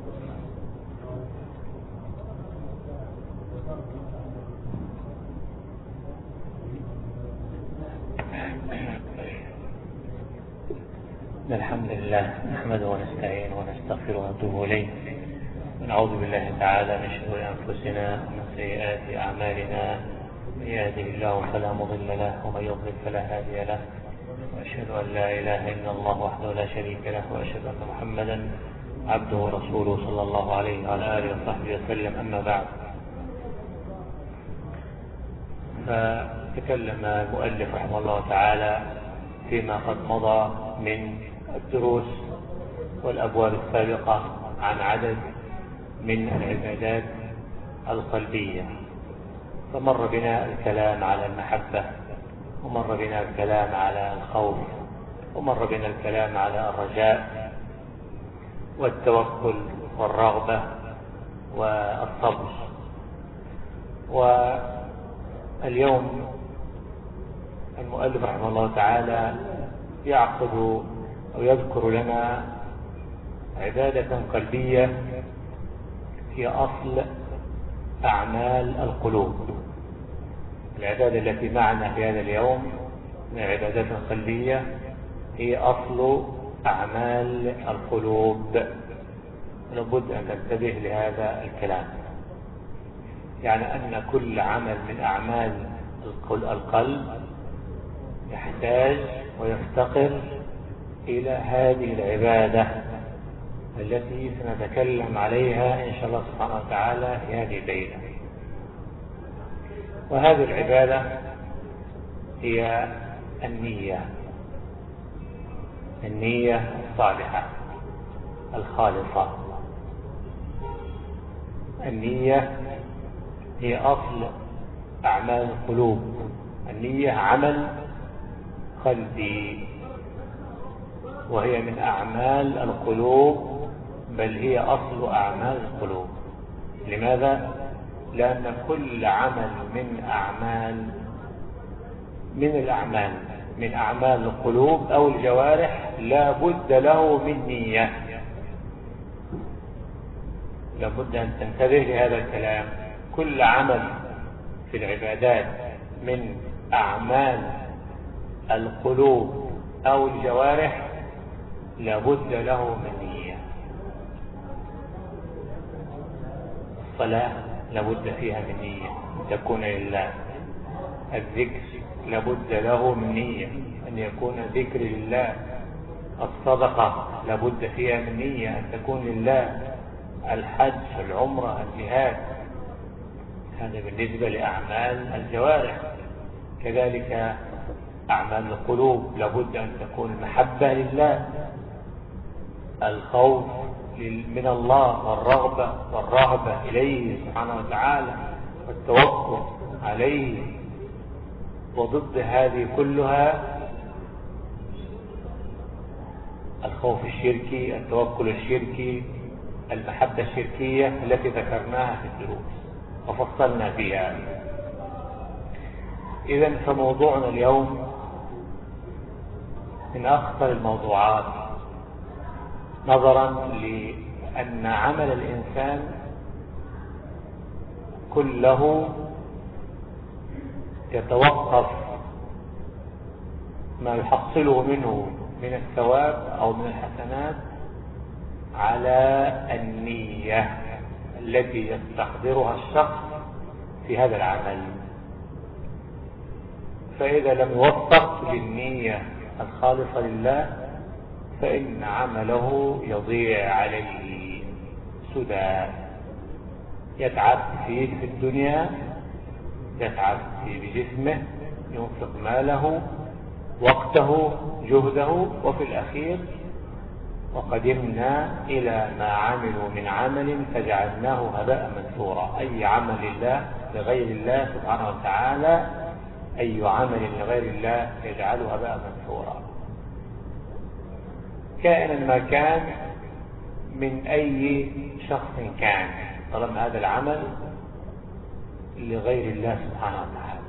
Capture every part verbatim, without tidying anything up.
الحمد لله نحمده ونستعينه ونستغفره ونتوب إليه ونعوذ بالله تعالى من شرور أنفسنا ومن سيئات أعمالنا. من يهده الله فلا مضل له ومن يضلل فلا هادي له، وأشهد أن لا إله إلا الله وحده لا شريك له، وأشهد أن محمدا عبده ورسوله صلى الله عليه وعلى آله وصحبه وسلم. أما بعد، فتكلم المؤلف رحمه الله تعالى فيما قد مضى من الدروس والأبواب السابقة عن عدد من العبادات القلبية، فمر بنا الكلام على المحبة، ومر بنا الكلام على الخوف، ومر بنا الكلام على الرجاء والتوكل والرغبة والصبر. واليوم المؤلف رحمه الله تعالى يعقد أو يذكر لنا عبادة قلبية هي أصل أعمال القلوب. العبادة التي معنا في هذا اليوم من عبادات قلبية هي أصل أعمال القلوب. لابد أن تنتبه لهذا الكلام، يعني أن كل عمل من أعمال القلب يحتاج ويفتقر إلى هذه العبادة التي سنتكلم عليها إن شاء الله سبحانه وتعالى في هذه الليلة. وهذه العبادة هي النية، النية الصالحة الخالصة. النية هي أصل أعمال القلوب. النية عمل قلبي، وهي من أعمال القلوب، بل هي أصل أعمال القلوب. لماذا؟ لأن كل عمل من أعمال من الأعمال من أعمال القلوب أو الجوارح لا بد له من نية. لابد أن تنتبه لهذا الكلام. كل عمل في العبادات من أعمال القلوب أو الجوارح لابد له من نية. الصلاة لابد فيها من نية تكون لله. الذكر لابد له من نية أن يكون ذكر لله. الصدقة لابد فيها من نية أن تكون لله. الحج، العمرة، الجهاد، هذا بالنسبة لأعمال الجوارح. كذلك أعمال القلوب لابد أن تكون المحبة لله، الخوف من الله، والرغبة والرهبة إليه سبحانه وتعالى، والتوكل عليه. وضد هذه كلها الخوف الشركي، التوكل الشركي، المحبة الشركية التي ذكرناها في الدروس وفصلنا فيها. إذن فموضوعنا اليوم من أخطر الموضوعات، نظرا لأن عمل الإنسان كله يتوقف ما يحصله منه من الثواب أو من الحسنات على النية التي يستحضرها الشخص في هذا العمل. فإذا لم يوفق للنية الخالصة لله فإن عمله يضيع عليه سدى، يتعب فيه في الدنيا، يتعب فيه بجسمه، ينفق ماله، وقته، جهده، وفي الأخير وقدمنا إلى ما عملوا من عمل فجعلناه هباء منثورا. أي عمل لله لغير الله سبحانه وتعالى، أي عمل لغير الله يجعله هباء منثورا، كائنا ما كان من أي شخص كان، طالما هذا العمل لغير الله سبحانه وتعالى.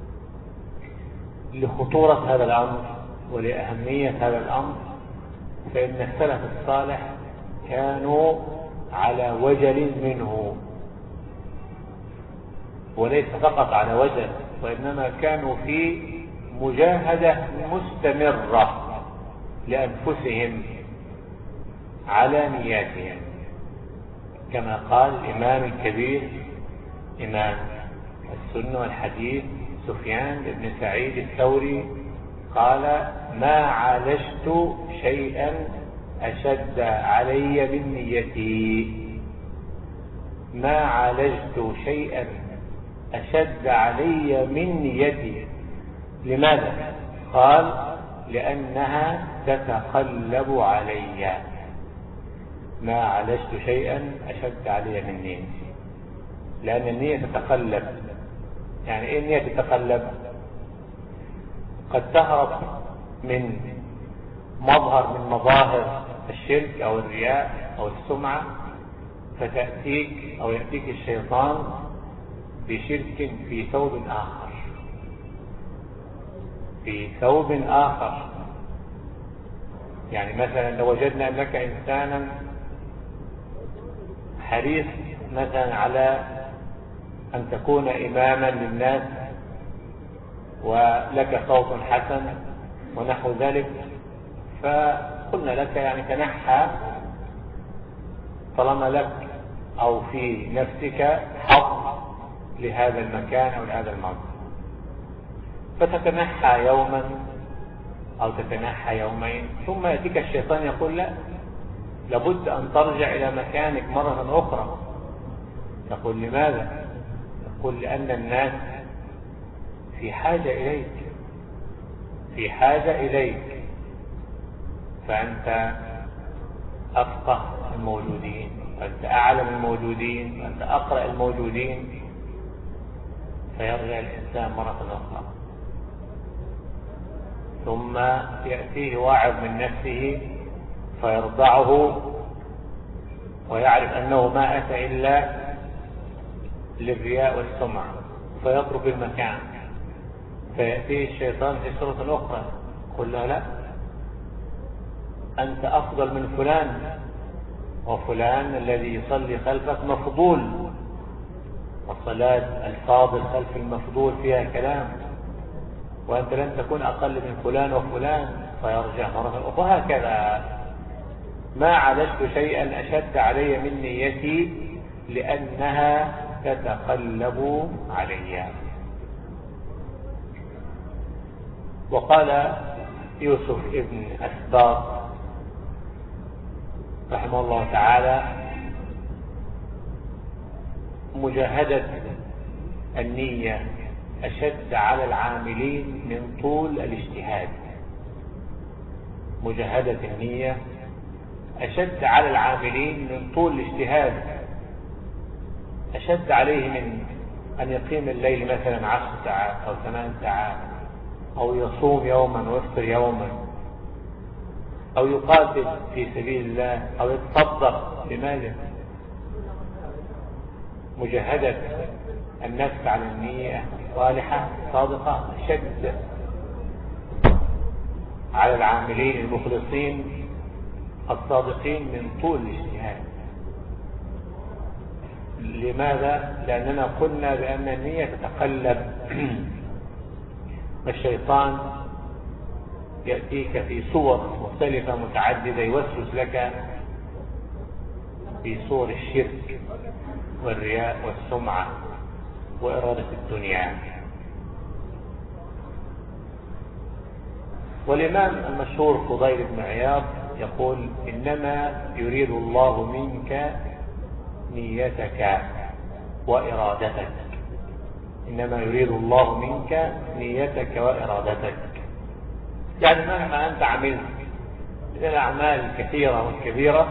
لخطورة هذا الأمر ولأهمية هذا الأمر، فإن السلف الصالح كانوا على وجل منه، وليس فقط على وجل، وإنما كانوا في مجاهدة مستمرة لأنفسهم على نياتهم، كما قال الإمام الكبير إمام السنة والحديث سفيان بن سعيد الثوري قال: ما عالجت شيئا أشد علي من نيتي. ما عالجت شيئا أشد علي من نيتي. لماذا؟ قال: لأنها تتقلب علي. ما عالجت شيئا أشد علي من نيتي، لأن النية تتقلب. يعني إيه النية تتقلب؟ قد تهرب من مظهر من مظاهر الشرك أو الرياء أو السمعة، فتأتيك أو يأتيك الشيطان بشرك في ثوب آخر، في ثوب آخر. يعني مثلا لو وجدنا أنك إنسانا حريص مثلا على أن تكون إماما للناس ولك صوت حسن ونحو ذلك، فقلنا لك يعني تنحى طالما لك أو في نفسك حظ لهذا المكان أو لهذا المنصب، فتتنحى يوما أو تتنحى يومين، ثم يأتيك الشيطان يقول: لا، لابد أن ترجع إلى مكانك مرة أخرى. تقول: لماذا؟ يقول: لأن الناس في حاجة إليك، في حاجة إليك، فأنت أفقه الموجودين، وأنت أعلم الموجودين، وأنت أقرأ الموجودين. فيرجع الإنسان مرة أخرى، ثم يأتيه واعظ من نفسه فيرضعه ويعرف أنه ما أتى إلا للرياء والسمع، فيترك المكان، فيأتيه الشيطان في صورة أخرى يقول له: لا، أنت أفضل من فلان، وفلان الذي يصلي خلفك مفضول، والصلاة الفاضل خلف المفضول فيها كلام، وأنت لن تكون أقل من فلان وفلان، فيرجع مرة أخرى. وهكذا. ما عالجت شيئا أشد علي من نيتي لأنها تتقلب علي. وقال يوسف ابن أسباط رحمه الله تعالى: مجاهدة النية أشد على العاملين من طول الاجتهاد. مجاهدة النية أشد على العاملين من طول الاجتهاد، أشد عليه من أن يقيم الليل مثلا عشر ساعات أو ثمان ساعات، أو يصوم يوما ويفطر يوما، أو يقاتل في سبيل الله، أو يتصدق. لماذا؟ مجاهدة النفس على النية الصالحة الصادقة أشد على العاملين المخلصين الصادقين من طول الاجتهاد. لماذا؟ لأننا قلنا بأن النية تتقلب. الشيطان يأتيك في صور مختلفة متعددة، يوسوس لك في صور الشرك والرياء والسمعة وإرادة الدنيا. والإمام المشهور فضيل بن عياض يقول: إنما يريد الله منك نيتك وإرادتك. إنما يريد الله منك نيتك وإرادتك. يعني مهما أنت عملت من الأعمال الكثيرة والكبيرة،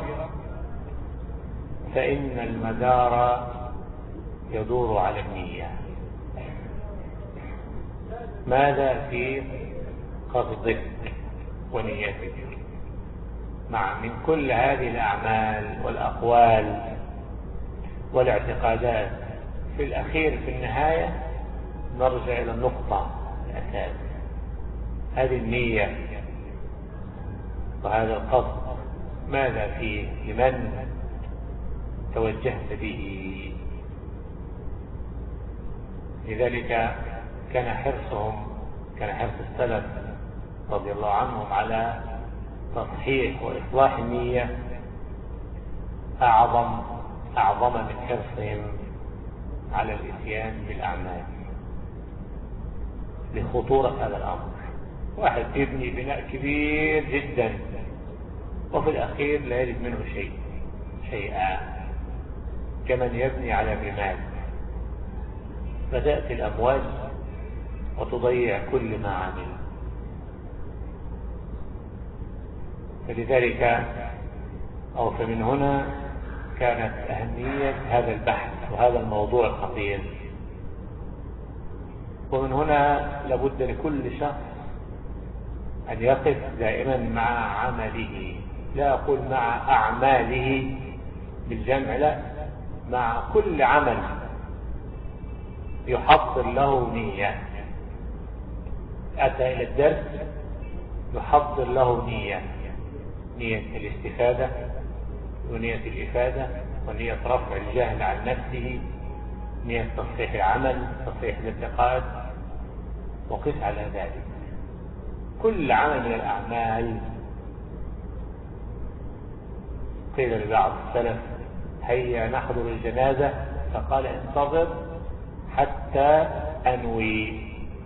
فإن المدار يدور على النية. ماذا في قصدك ونيتك مع من كل هذه الأعمال والأقوال والاعتقادات؟ في الأخير في النهاية نرجع إلى النقطة الأساس، هذه النية وهذا القصد. ماذا فيه؟ لمن؟ توجهت به. لذلك كان حرصهم كان حرص السلف رضي الله عنهم على تصحيح وإصلاح النية أعظم أعظم من حرصهم على الإتيان بالأعمال، لخطورة هذا الأمر. واحد يبني بناء كبير جدا وفي الأخير لا يجد منه شيء شيئا، كمن يبني على رمال، فتأتي الأمواج وتضيع كل ما عمل. فلذلك أو فمن هنا كانت أهمية هذا البحث وهذا الموضوع الخطير. ومن هنا لابد لكل شخص أن يقف دائما مع عمله، لا أقول مع أعماله بالجمع، لا، مع كل عمل يحضر له نية. أتى إلى الدرس يحضر له نية، نية الاستفادة ونية الإفادة ونية رفع الجهل عن نفسه، نية تصحيح العمل، تصحيح الاعتقاد، وقس على ذلك. كل عمل من الأعمال. قيل لبعض السلف: هيا نحضر الجنازة، فقال: انتظر حتى أنوي.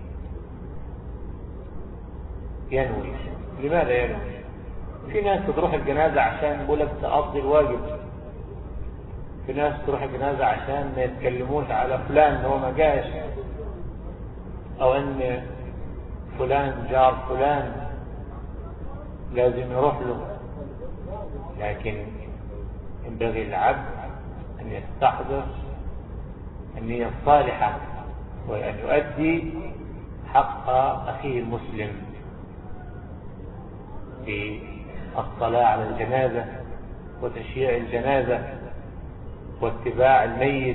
ينوي. لماذا ينوي؟ في ناس تروح الجنازة عشان يقول لك تقضي الواجب، في ناس تروح الجنازة عشان ما يتكلموش على فلان ان هو ما جاش، او ان فلان جار فلان لازم يروح له. لكن ينبغي العبد ان يستحضر النية الصالحة وأن يؤدي حق أخيه المسلم بالصلاة على الجنازة وتشييع الجنازة واتباع الميت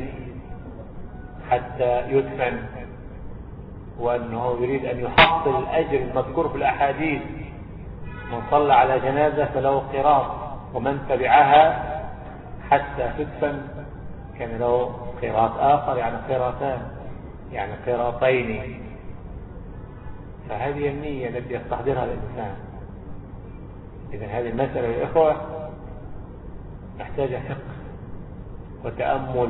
حتى يدفن، وأنه يريد أن يحصل الأجر المذكور في الأحاديث: من صلى على جنازة فله قراط، ومن تبعها حتى تدفن كان له قراط آخر، يعني قراطان، يعني قراطين. فهذه النية التي يستحضرها الإنسان. إذن هذه المسألة يا إخوة محتاجة فقه وتأمل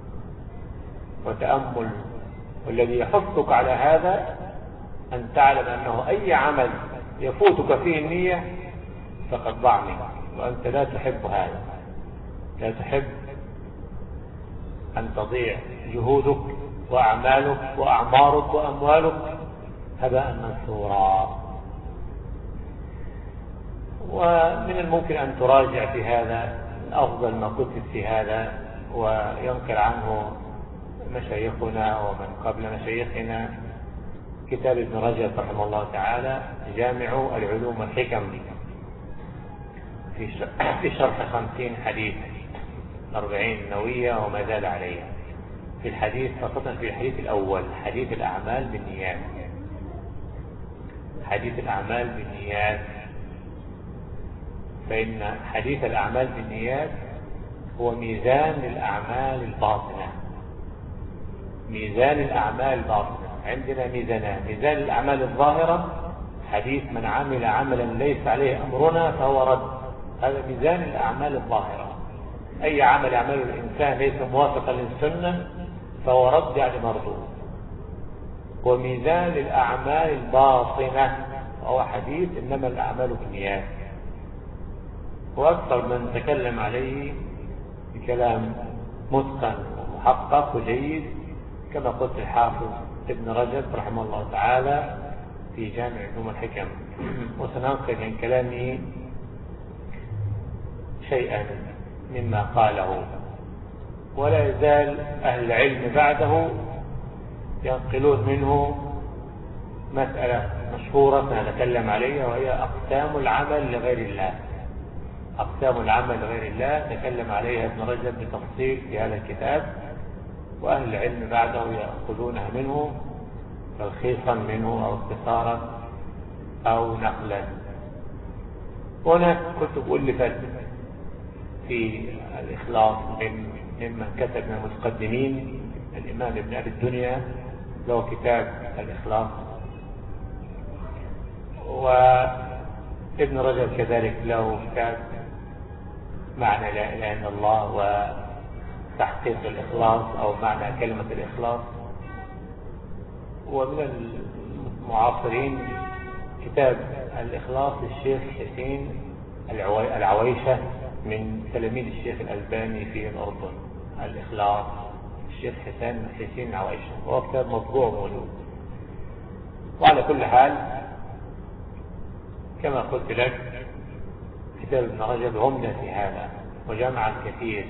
وتأمل والذي يحثك على هذا أن تعلم أنه أي عمل يفوتك فيه النية فقد ضاع منك، وأنت لا تحب هذا، لا تحب أن تضيع جهودك وأعمالك وأعمارك وأموالك هباء منثورا. ومن الممكن أن تراجع في هذا أفضل ما كتب في هذا، وينقل عنه مشايخنا ومن قبل مشايخنا كتاب ابن رجب رحمه الله تعالى جامع العلوم والحكم في شرح خمسين حديث أربعين نووية وما زال عليها. في الحديث خاصة في الحديث الأول حديث الأعمال بالنيات، حديث الأعمال بالنيات، فإن حديث الأعمال بالنيات هو ميزان للأعمال الباطنة، ميزان الأعمال الباطنة. عندنا ميزانان: ميزان الأعمال الظاهرة حديث من عمل عملا ليس عليه أمرنا فهو رد، هذا ميزان الأعمال الظاهرة. أي عمل يعمله الإنسان ليس موافقا للسنة فهو رد، يعني مردود. وميزان الأعمال الباطنة وهو حديث إنما الأعمال بالنيات، وأكثر من تكلم عليه بكلام متقن ومحقق وجيد كما قلت الحافظ ابن رجب رحمه الله تعالى في جامع علوم الحكم. وسننقل من كلامه شيئا مما قاله، ولا يزال أهل العلم بعده ينقلون منه مسألة مشهورة سنتكلم عليها، وهي أقسام العمل لغير الله. أقسام العمل لغير الله تكلم عليها ابن رجب بتفصيل في هذا الكتاب، وأهل العلم بعده يأخذونها منه تلخيصا منه أو اختصارا أو نقلا. هنا كنت بقول لفت في الإخلاص من ممن كتب من المتقدمين الإمام ابن أبي الدنيا له كتاب الإخلاص، وابن رجب كذلك له كتاب معنى لا إله إلا الله وتحقيق الإخلاص أو معنى كلمة الإخلاص. ومن المعاصرين كتاب الإخلاص للشيخ حسين العويشة من تلاميذ الشيخ الألباني في الأردن، الإخلاص الشيخ حسين حسين العويشة، وهو كتاب مطبوع موجود. وعلى كل حال كما قلت لك كتاب ابن رجب عمدة في هذا، وجمع كثير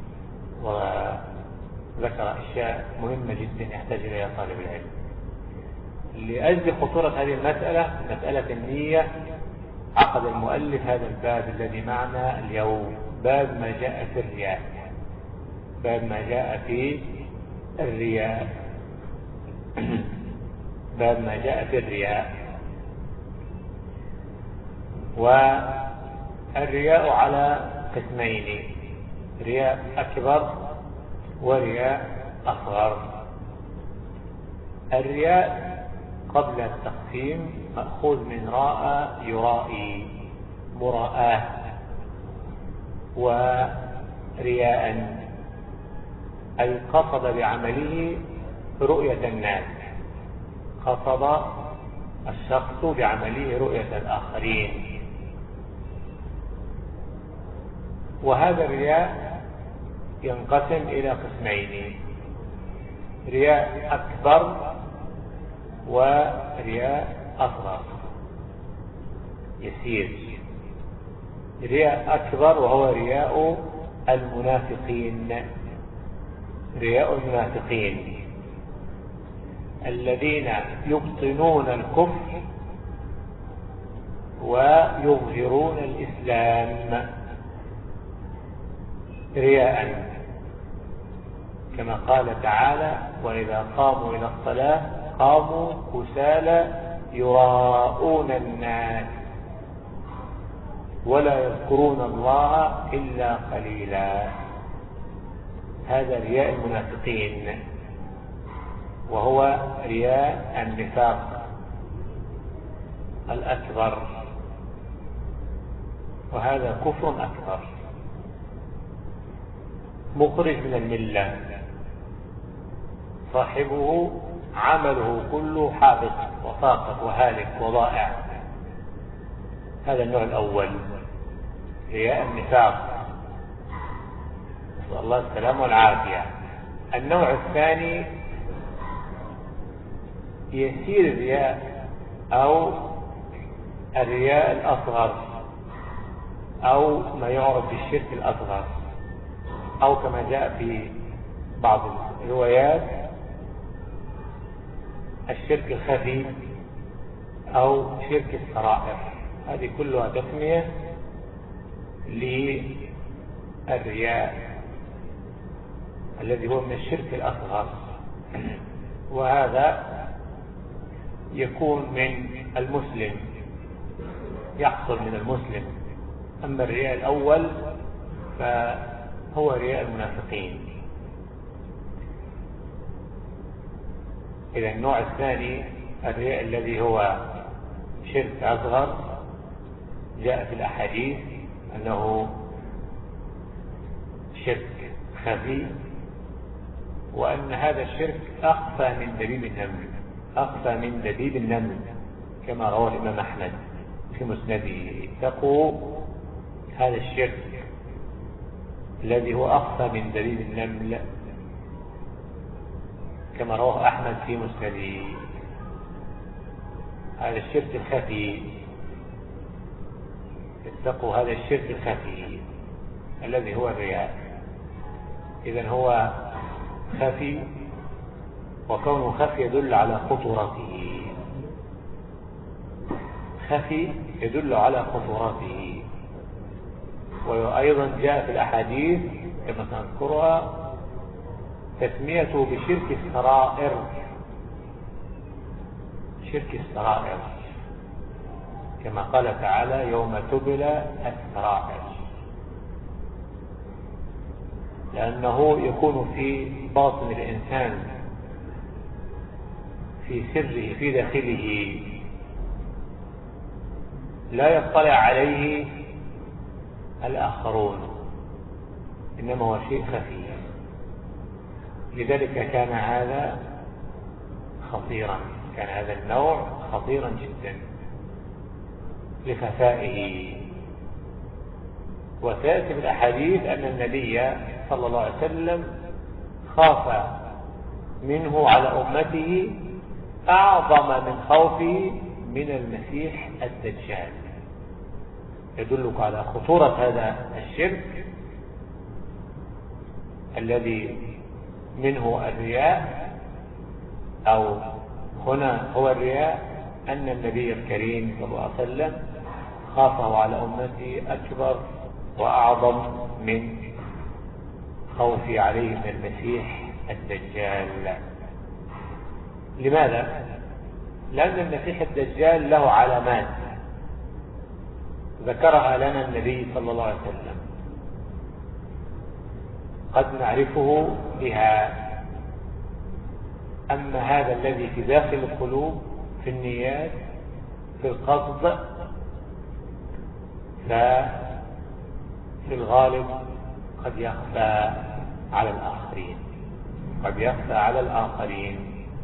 وذكر أشياء مهمة جدا يحتاج إليها طالب العلم. لأجل خطورة هذه المسألة، مسألة النية، عقد المؤلف هذا الباب الذي معنا اليوم، باب ما جاء في الرياء، باب ما جاء في الرياء باب ما جاء في الرياء. والرياء على قسمين، رياء أكبر ورياء أصغر. الرياء قبل التقسيم مأخوذ من راء يرائي، مراءة، ورياء أي قصد بعمله رؤية الناس، قصد الشخص بعمله رؤية الآخرين. وهذا الرياء ينقسم إلى قسمين، رياء أكبر ورياء أصغر يسير. رياء أكبر وهو رياء المنافقين، رياء المنافقين الذين يبطنون الكفر ويظهرون الإسلام رياء، كما قال تعالى: وإذا قاموا إلى الصلاة قاموا كسالى يراءون الناس ولا يذكرون الله إلا قليلا. هذا رياء المنافقين، وهو رياء النفاق الأكبر، وهذا كفر أكبر مخرج من الملة، صاحبه عمله كله حابط وساقط وهالك وضائع. هذا النوع الأول رياء النفاق، نسأل الله السلامة والعافية. النوع الثاني يسير الرياء أو الرياء الأصغر، أو ما يعرف بالشرك الأصغر، أو كما جاء في بعض الروايات الشرك الخفي أو شرك السرائر. هذه كلها تسمية للرياء الذي هو من الشرك الأصغر، وهذا يكون من المسلم، يحصل من المسلم. أما الرياء الأول فهو رياء المنافقين. إذا النوع الثاني الرياء الذي هو شرك أصغر، جاء في الأحاديث أنه شرك خفي، وأن هذا الشرك أخفى من دبيب النمل، أخفى من دبيب النمل، كما رواه الإمام أحمد في مسنده. اتقوا هذا الشرك الذي هو أخفى من دبيب النمل، كما رواه أحمد في مسنده. هذا الشرك الخفي، اتقوا هذا الشرك الخفي الذي هو الرياء. إذن هو خفي، وكونه خفي يدل على خطورته، خفي يدل على خطورته. وأيضا جاء في الأحاديث كما سنذكرها تسميته بشرك السرائر، شرك السرائر، كما قال تعالى: يوم تبلى السرائر. لأنه يكون في باطن الإنسان، في سره، في داخله، لا يطلع عليه الآخرون، إنما هو شيء خفي. لذلك كان هذا خطيرا، كان هذا النوع خطيرا جدا لخفائه. وسيأتي في الأحاديث أن النبي صلى الله عليه وسلم خاف منه على أمته أعظم من خوفه من المسيح الدجال. يدلك على خطورة هذا الشرك الذي منه الرياء، أو هنا هو الرياء، أن النبي الكريم صلى الله عليه وسلم خافه على أمته أكبر وأعظم من خوفي عليه من المسيح الدجال. لماذا؟ لأن المسيح الدجال له علامات ذكرها لنا النبي صلى الله عليه وسلم قد نعرفه بها. أما هذا الذي في داخل القلوب، في النيات، في القصد، ففي الغالب قد يخفى على الآخرين، قد يخفى على الآخرين.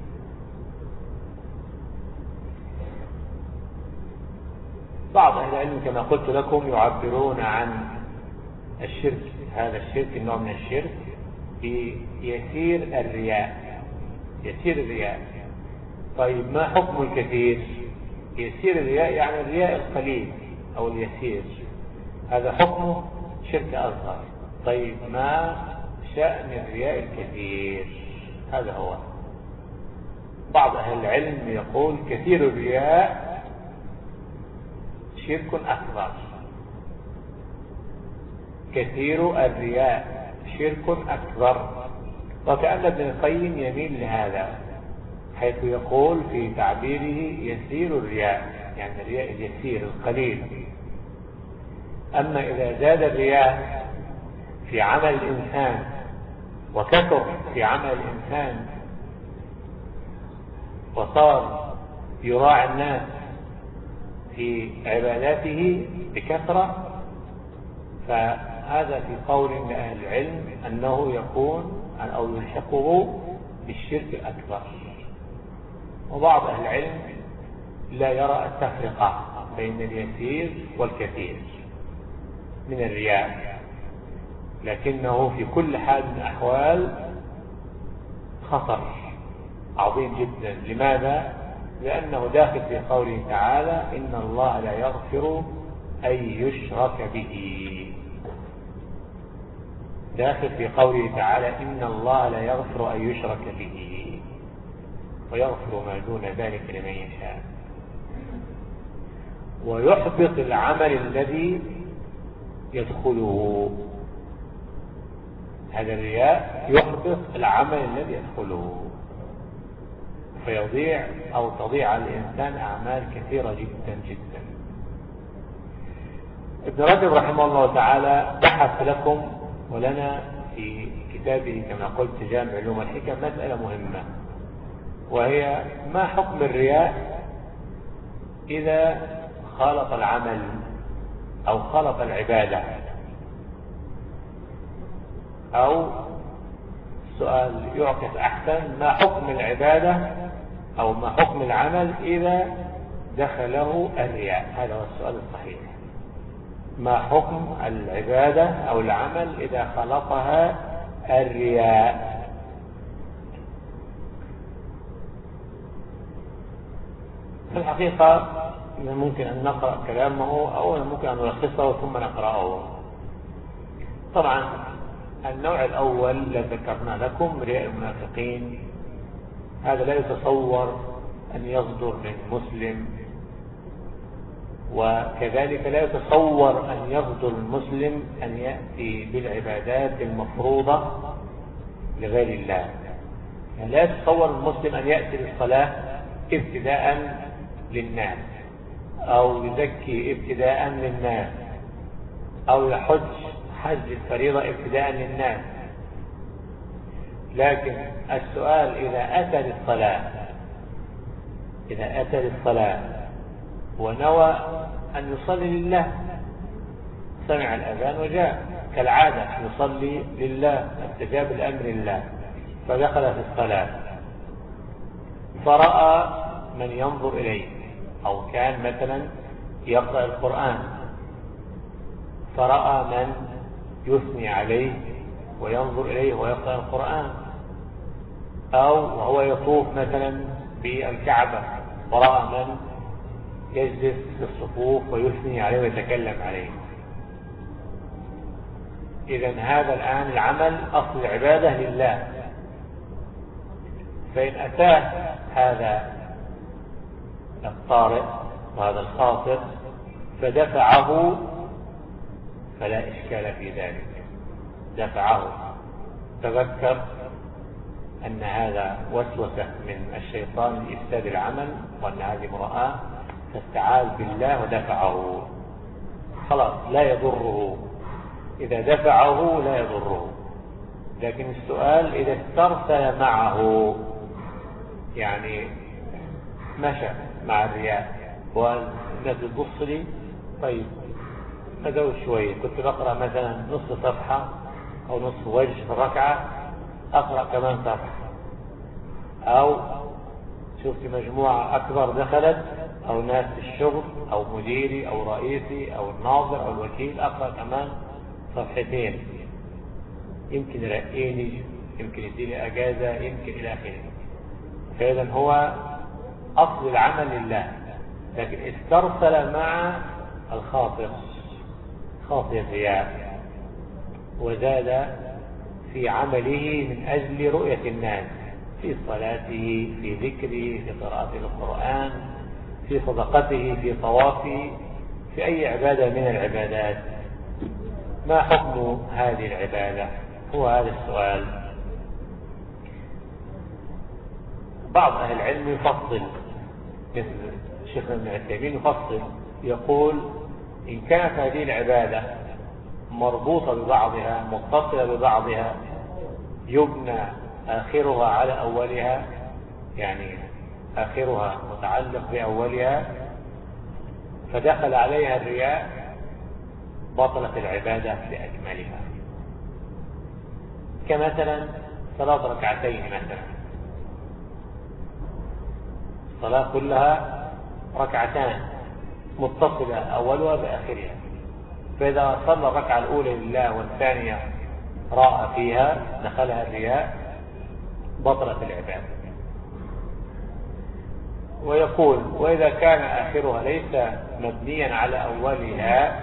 بعض أهل العلم كما قلت لكم يعبرون عن الشرك، هذا الشرك النوع من الشرك، بيسير الرياء، يسير الرياء. طيب ما حكم الكثير؟ يسير الرياء يعني الرياء القليل أو اليسير، هذا حكمه شرك أصغر. طيب ما شأن الرياء الكثير؟ هذا هو. بعض أهل العلم يقول كثير الرياء شرك أكبر، كثير الرياء شرك أكبر. وكأن ابن القيم يميل لهذا، حيث يقول في تعبيره يسير الرياء، يعني الرياء اليسير القليل. أما إذا زاد الرياء في عمل الإنسان وكثر في عمل الإنسان وصار يراعي الناس في عباداته بكثرة، فهذا في قول من أهل العلم أنه يكون أو يلحقه بالشرك الأكبر. وبعض أهل العلم لا يرى التفرقة بين اليسير والكثير من الرياء، لكنه في كل حال من الأحوال خطر عظيم جدا. لماذا؟ لأنه داخل في قوله تعالى إن الله لا يغفر أن يشرك به، داخل في قوله تعالى إن الله لا يغفر أن يشرك به ويغفر ما دون ذلك لمن يشاء، ويحبط العمل الذي يدخله. هذا الرياء يحبط العمل الذي يدخله، فيضيع أو تضيع على الإنسان أعمال كثيرة جدا جدا. ابن رجب رحمه الله تعالى بحث لكم ولنا في كتابه كما قلت جامع علوم الحكم مسألة مهمة، وهي ما حكم الرياء إذا خالط العمل أو خالط العبادة، أو سؤال يعكس أحسن، ما حكم العبادة أو ما حكم العمل إذا دخله الرياء؟ هذا هو السؤال الصحيح. ما حكم العبادة أو العمل إذا خلطها الرياء؟ في الحقيقة ممكن أن نقرأ كلامه أو ممكن أن نلخصه ثم نقرأه. طبعا النوع الأول الذي ذكرنا لكم رياء المنافقين، هذا لا يتصور أن يصدر من مسلم، وكذلك لا يتصور أن يصدر المسلم أن يأتي بالعبادات المفروضة لغير الله. يعني لا يتصور المسلم أن يأتي بالصلاة ابتداء للناس، أو يزكي ابتداء للناس، أو يحج حج الفريضة ابتداء للناس. لكن السؤال إذا أتى للصلاة إذا أتى للصلاة ونوى أن يصلي لله، سمع الأذان وجاء كالعادة يصلي لله، استجاب الأمر لله، فدخل في الصلاة فرأى من ينظر إليه، أو كان مثلا يقرأ القرآن فرأى من يثني عليه وينظر إليه ويقرأ القرآن، أو وهو يطوف مثلا بالكعبة ورأى من يجلس في الصفوف ويثني عليه ويتكلم عليه. إذن هذا الآن العمل أصل العبادة لله، فإن أتاه هذا الطارئ وهذا الخاطر فدفعه فلا إشكال في ذلك، دفعه، تذكر أن هذا وسوسة من الشيطان لإفساد العمل وأن هذه امرأة، فاستعاذ بالله ودفعه، خلاص لا يضره، إذا دفعه لا يضره. لكن السؤال إذا استرسل معه، يعني مشى مع الرياء والناس تبص لي، طيب أدور شوية، كنت بقرأ مثلا نصف صفحة أو نصف وجه في الركعة، أقرأ كمان صفحة، أو شفت مجموعة أكبر دخلت، أو ناس في الشغل أو مديري أو رئيسي أو الناظر أو الوكيل، أقرأ كمان صفحتين، يمكن يرقيني، يمكن يديني أجازة، يمكن إلى آخره. فإذا هو أصل العمل لله، لكن استرسل مع الخاطر، خاطر الرياء، وزاد في عمله من أجل رؤية الناس، في صلاته، في ذكره، في قراءة القرآن، في صدقته، في طوافه، في أي عبادة من العبادات. ما حكم هذه العبادة؟ هو هذا السؤال. بعض أهل العلم يفصل، مثل شيخنا ابن عثيمين يفصل، يقول إن كانت هذه العبادة مربوطة ببعضها، متصلة ببعضها، يبنى آخرها على أولها، يعني آخرها متعلق بأولها، فدخل عليها الرياء، بطلت العبادة لأكملها. كمثلا صلاة ركعتين مثلا، الصلاة كلها ركعتان متصلة أولها بآخرها، فإذا صلى الركعة الأولى لله والثانية راء فيها دخلها الرياء، بطلت العبادة. ويقول وإذا كان آخرها ليس مبنيا على أولها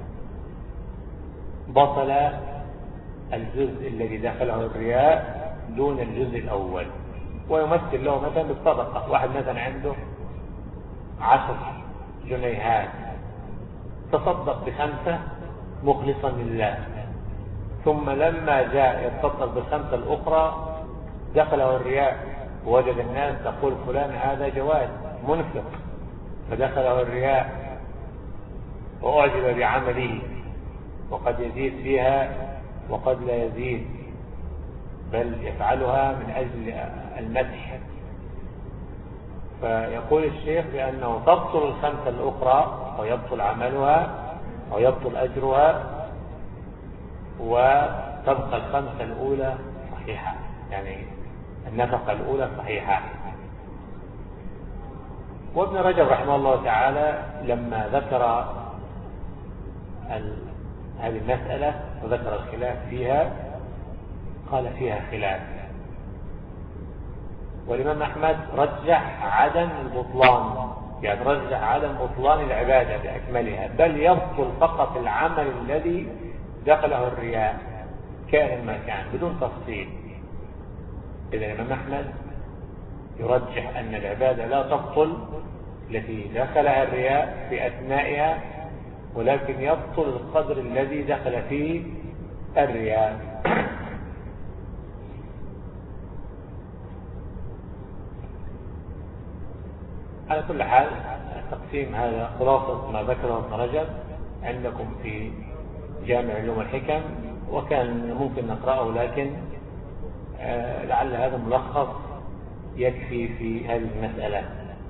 بطل الجزء الذي دخله الرياء دون الجزء الأول. ويمثل له مثلا بالصدقة، واحد مثلا عنده عشر جنيهات تصدق بخمسة مخلصا لله، ثم لما جاء يتصدق بالخمسة الأخرى دخله الرياء، ووجد الناس تقول فلان هذا جواد منفق، فدخله الرياء وأعجب بعمله، وقد يزيد فيها وقد لا يزيد، بل يفعلها من أجل المدح. فيقول الشيخ بأنه تبطل الخمسة الأخرى ويبطل عملها أو يبطل أجرها، وتبقى الخمسة الأولى صحيحة، يعني النفقة الأولى صحيحة. وابن رجب رحمه الله تعالى لما ذكر هذه المسألة وذكر الخلاف فيها قال فيها خلاف، والإمام أحمد رجح عدم البطلان، يعني رجح عدم بطلان العبادة بأكملها، بل يبطل فقط العمل الذي دخله الرياء كائن ما كان بدون تفصيل. إذا الإمام أحمد يرجح أن العبادة لا تبطل التي دخلها الرياء في أثنائها، ولكن يبطل القدر الذي دخل فيه الرياء. على كل حال التقسيم هذا خلاصة ما ذكره ابن رجب عندكم في جامع علوم الحكم، وكان ممكن نقرأه لكن لعل هذا ملخص يكفي في هذه المسألة.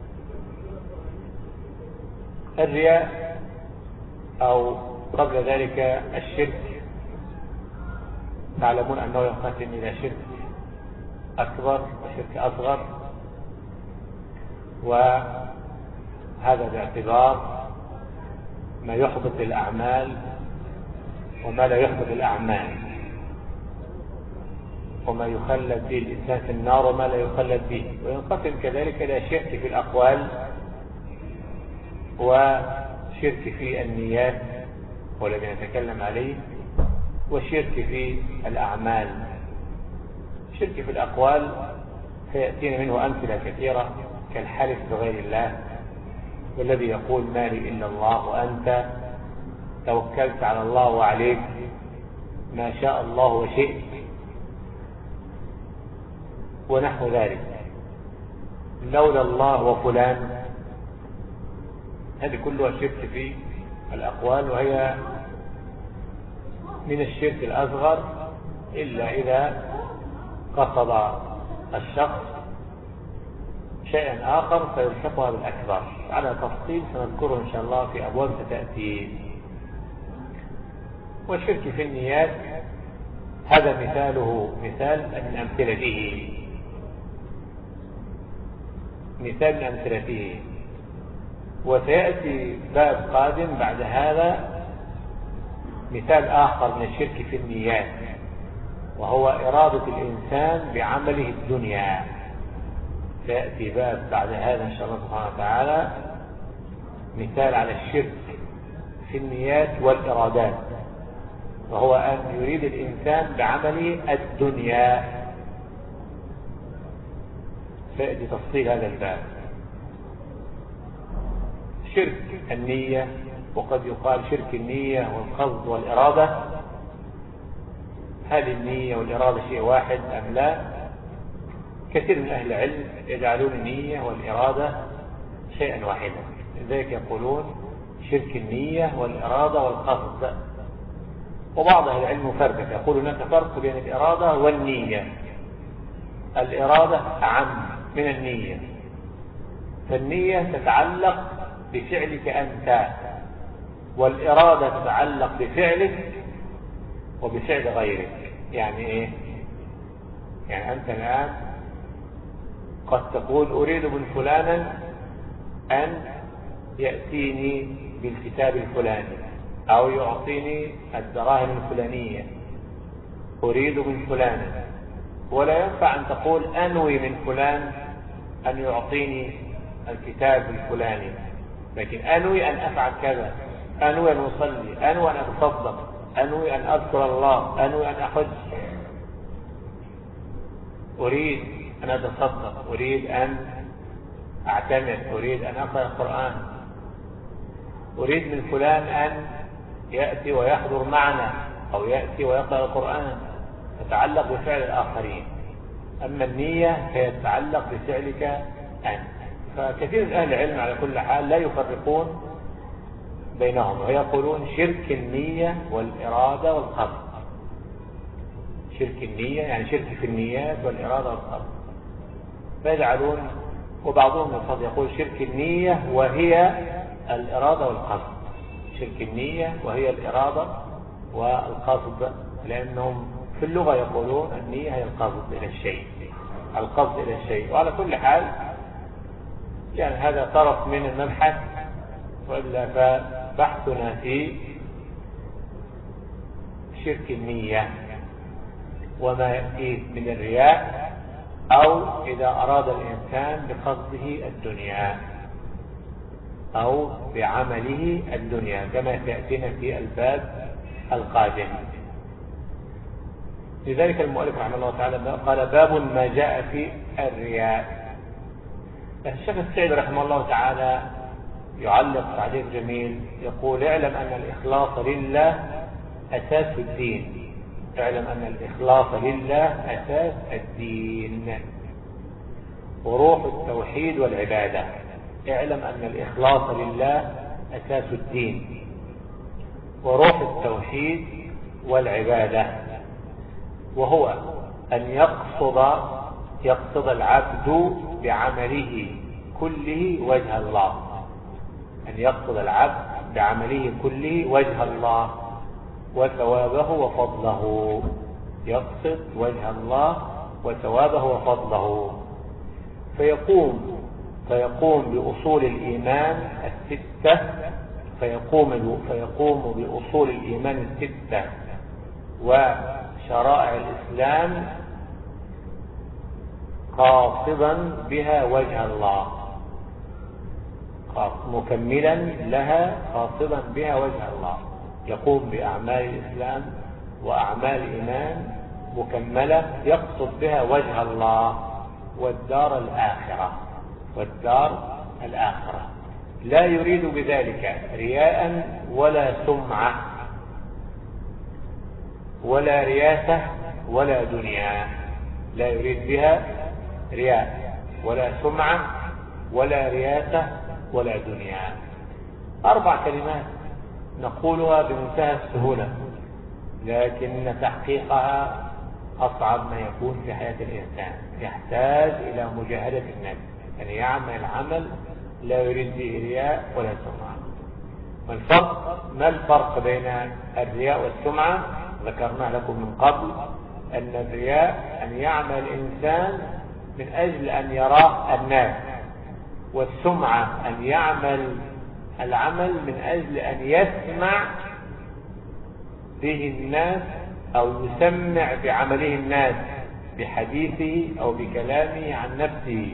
الرياء أو قبل ذلك الشرك، تعلمون أنه ينقسم إلى شرك أكبر وشرك أصغر، وهذا باعتبار ما يحبط الأعمال وما لا يحبط الأعمال، وما يخلد به الإنسان في النار وما لا يخلد به. وينقسم كذلك إلى شرك في الأقوال وشرك في النيات والذي نتكلم عليه، وشرك في الأعمال. شرك في الأقوال سيأتينا منه أمثلة كثيرة كالحلف بغير الله، والذي يقول ما لي إلا الله وأنت توكلت على الله وعليك ما شاء الله وشئت ونحو ذلك، لولا الله وفلان. هذه كلها شرك في الأقوال، وهي من الشرك الأصغر إلا إذا قصد الشخص شيئا آخر فيلحقها بالأكبر، على تفصيل سنذكره إن شاء الله في أبواب ستأتي. والشرك في النيات هذا مثاله مثال من أمثلته مثال من أمثلته وسيأتي باب قادم بعد هذا مثال آخر من الشرك في النيات، وهو إرادة الإنسان بعمله الدنيا. سيأتي باب بعد هذا إن شاء الله سبحانه وتعالى مثال على الشرك في النيات والإرادات، وهو أن يريد الإنسان بعمله الدنيا. سيأتي تفصيل هذا الباب. شرك النية، وقد يقال شرك النية والقصد والإرادة. هل النية والإرادة شيء واحد أم لا؟ كثير من أهل العلم يجعلون النية والإرادة شيئا واحدا، لذلك يقولون شرك النية والإرادة والقصد. وبعض أهل العلم فرق، يقول هناك فرق بين الإرادة والنية. الإرادة أعم من النية، فالنية تتعلق بفعلك أنت، والإرادة تتعلق بفعلك وبفعل غيرك. يعني إيه؟ يعني أنت الآن قد تقول أريد من فلانا أن يأتيني بالكتاب الفلاني أو يعطيني الدراهم الفلانية، أريد من فلان. ولا ينفع أن تقول أنوي من فلان أن يعطيني الكتاب الفلاني، لكن أنوي أن أفعل كذا، أنوي أن أصلي، أنوي أن أتصدق، أنوي أن أذكر الله، أنوي أن أحج، أريد أن أتصدق، أريد أن أعتمر، أريد أن أقرأ القرآن، أريد من فلان أن يأتي ويحضر معنا أو يأتي ويقرأ القرآن، تتعلق بفعل الآخرين. أما النية فهي تتعلق بفعلك أنت. فكثير من أهل العلم على كل حال لا يفرقون بينهم، ويقولون شرك النية والإرادة والقصد. شرك النية يعني شرك في النيات والإرادة والقصد، فيجعلون. وبعضهم الفضل يقول شرك النية وهي الإرادة والقصد، شرك النية وهي الإرادة والقصد، لأنهم في اللغة يقولون النية هي القصد إلى الشيء، القصد إلى الشيء. وعلى كل حال يعني هذا طرف من المبحث، وإلا فبحثنا في شرك النية وما يأتيه من الرياء، أو إذا أراد الإنسان بقصده الدنيا أو بعمله الدنيا، كما سيأتينا في الباب القادم. لذلك المؤلف رحمه الله تعالى قال باب ما جاء في الرياء. الشيخ السعدي رحمه الله تعالى يعلق تعليق جميل، يقول اعلم أن الإخلاص لله أساس الدين. اعلم أن الإخلاص لله أساس الدين وروح التوحيد والعبادة. اعلم أن الإخلاص لله أساس الدين وروح التوحيد والعبادة، وهو أن يقصد يقصد العبد بعمله كله وجه الله، أن يقصد العبد بعمله كله وجه الله وثوابه وفضله، يقصد وجه الله وثوابه وفضله، فيقوم فيقوم بأصول الإيمان الستة فيقوم فيقوم بأصول الإيمان الستة وشرائع الإسلام قاصدا بها وجه الله، مكملا لها قاصدا بها وجه الله، يقوم بأعمال الإسلام وأعمال الإيمان مكملة يقصد بها وجه الله والدار الآخرة والدار الآخرة، لا يريد بذلك رياء ولا سمعة ولا رياسة ولا دنيا، لا يريد بها رياء ولا سمعة ولا رياسة ولا دنيا. أربع كلمات نقولها بمنتهى السهولة، لكن تحقيقها أصعب ما يكون في حياة الإنسان، يحتاج إلى مجاهدة النفس، يعني يعمل عمل لا يريد به رياء ولا سمعة. والفرق، ما الفرق بين الرياء والسمعة؟ ذكرنا لكم من قبل أن الرياء أن يعمل الإنسان من أجل أن يراه الناس، والسمعة أن يعمل العمل من أجل أن يسمع به الناس أو يسمع بعمله الناس بحديثه أو بكلامه عن نفسه.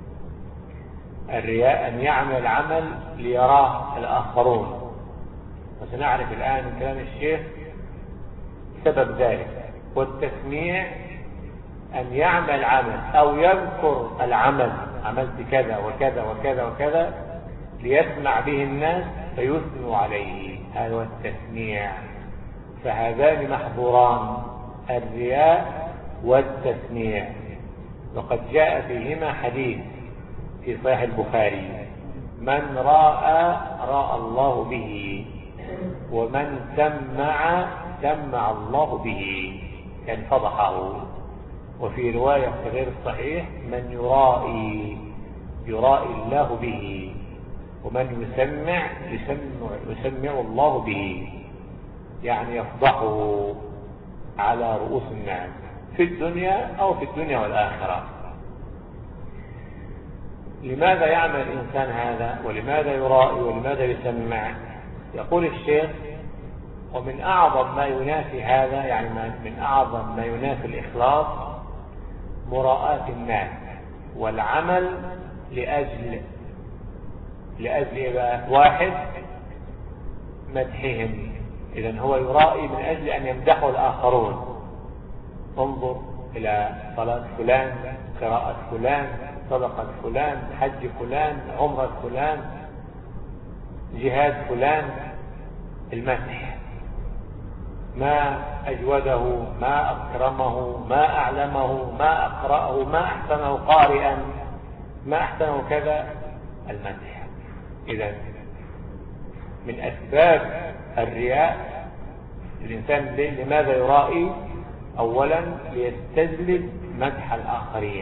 الرياء أن يعمل عمل ليراه الآخرون، وسنعرف الآن من كلام الشيخ سبب ذلك. والتسميع أن يعمل عمل أو يذكر العمل، عملت كذا وكذا وكذا وكذا، ليسمع به الناس فيثنوا عليه، هذا هو التسميع. فهذان محظوران، الرياء والتسميع، وقد جاء فيهما حديث في صحيح البخاري: من راى راى الله به، ومن سمع سمع الله به، كان فضحه. وفي رواية في غير الصحيح: من يرائي يرائي الله به، ومن يسمع يسمع, يسمع الله به، يعني يفضحه على رؤوس الناس في الدنيا أو في الدنيا والآخرة. لماذا يعمل الإنسان هذا؟ ولماذا يرائي ولماذا يسمع؟ يقول الشيخ: ومن أعظم ما ينافي هذا، يعني من أعظم ما ينافي الإخلاص، مراءاة الناس والعمل لأجل لأجل واحد مدحهم. إذن هو يرائي من أجل أن يمدحه الآخرون. انظر إلى صلاة فلان، قراءة فلان، صدقة فلان، حج فلان، عمرة فلان، جهاد فلان، المدح. ما أجوده، ما أكرمه، ما أعلمه، ما أقرأه، ما أحسنه قارئا، ما أحسنه كذا، المدح. إذن من أسباب الرياء الإنسان لماذا يرائي؟ أولا ليستجلب مدح الآخرين.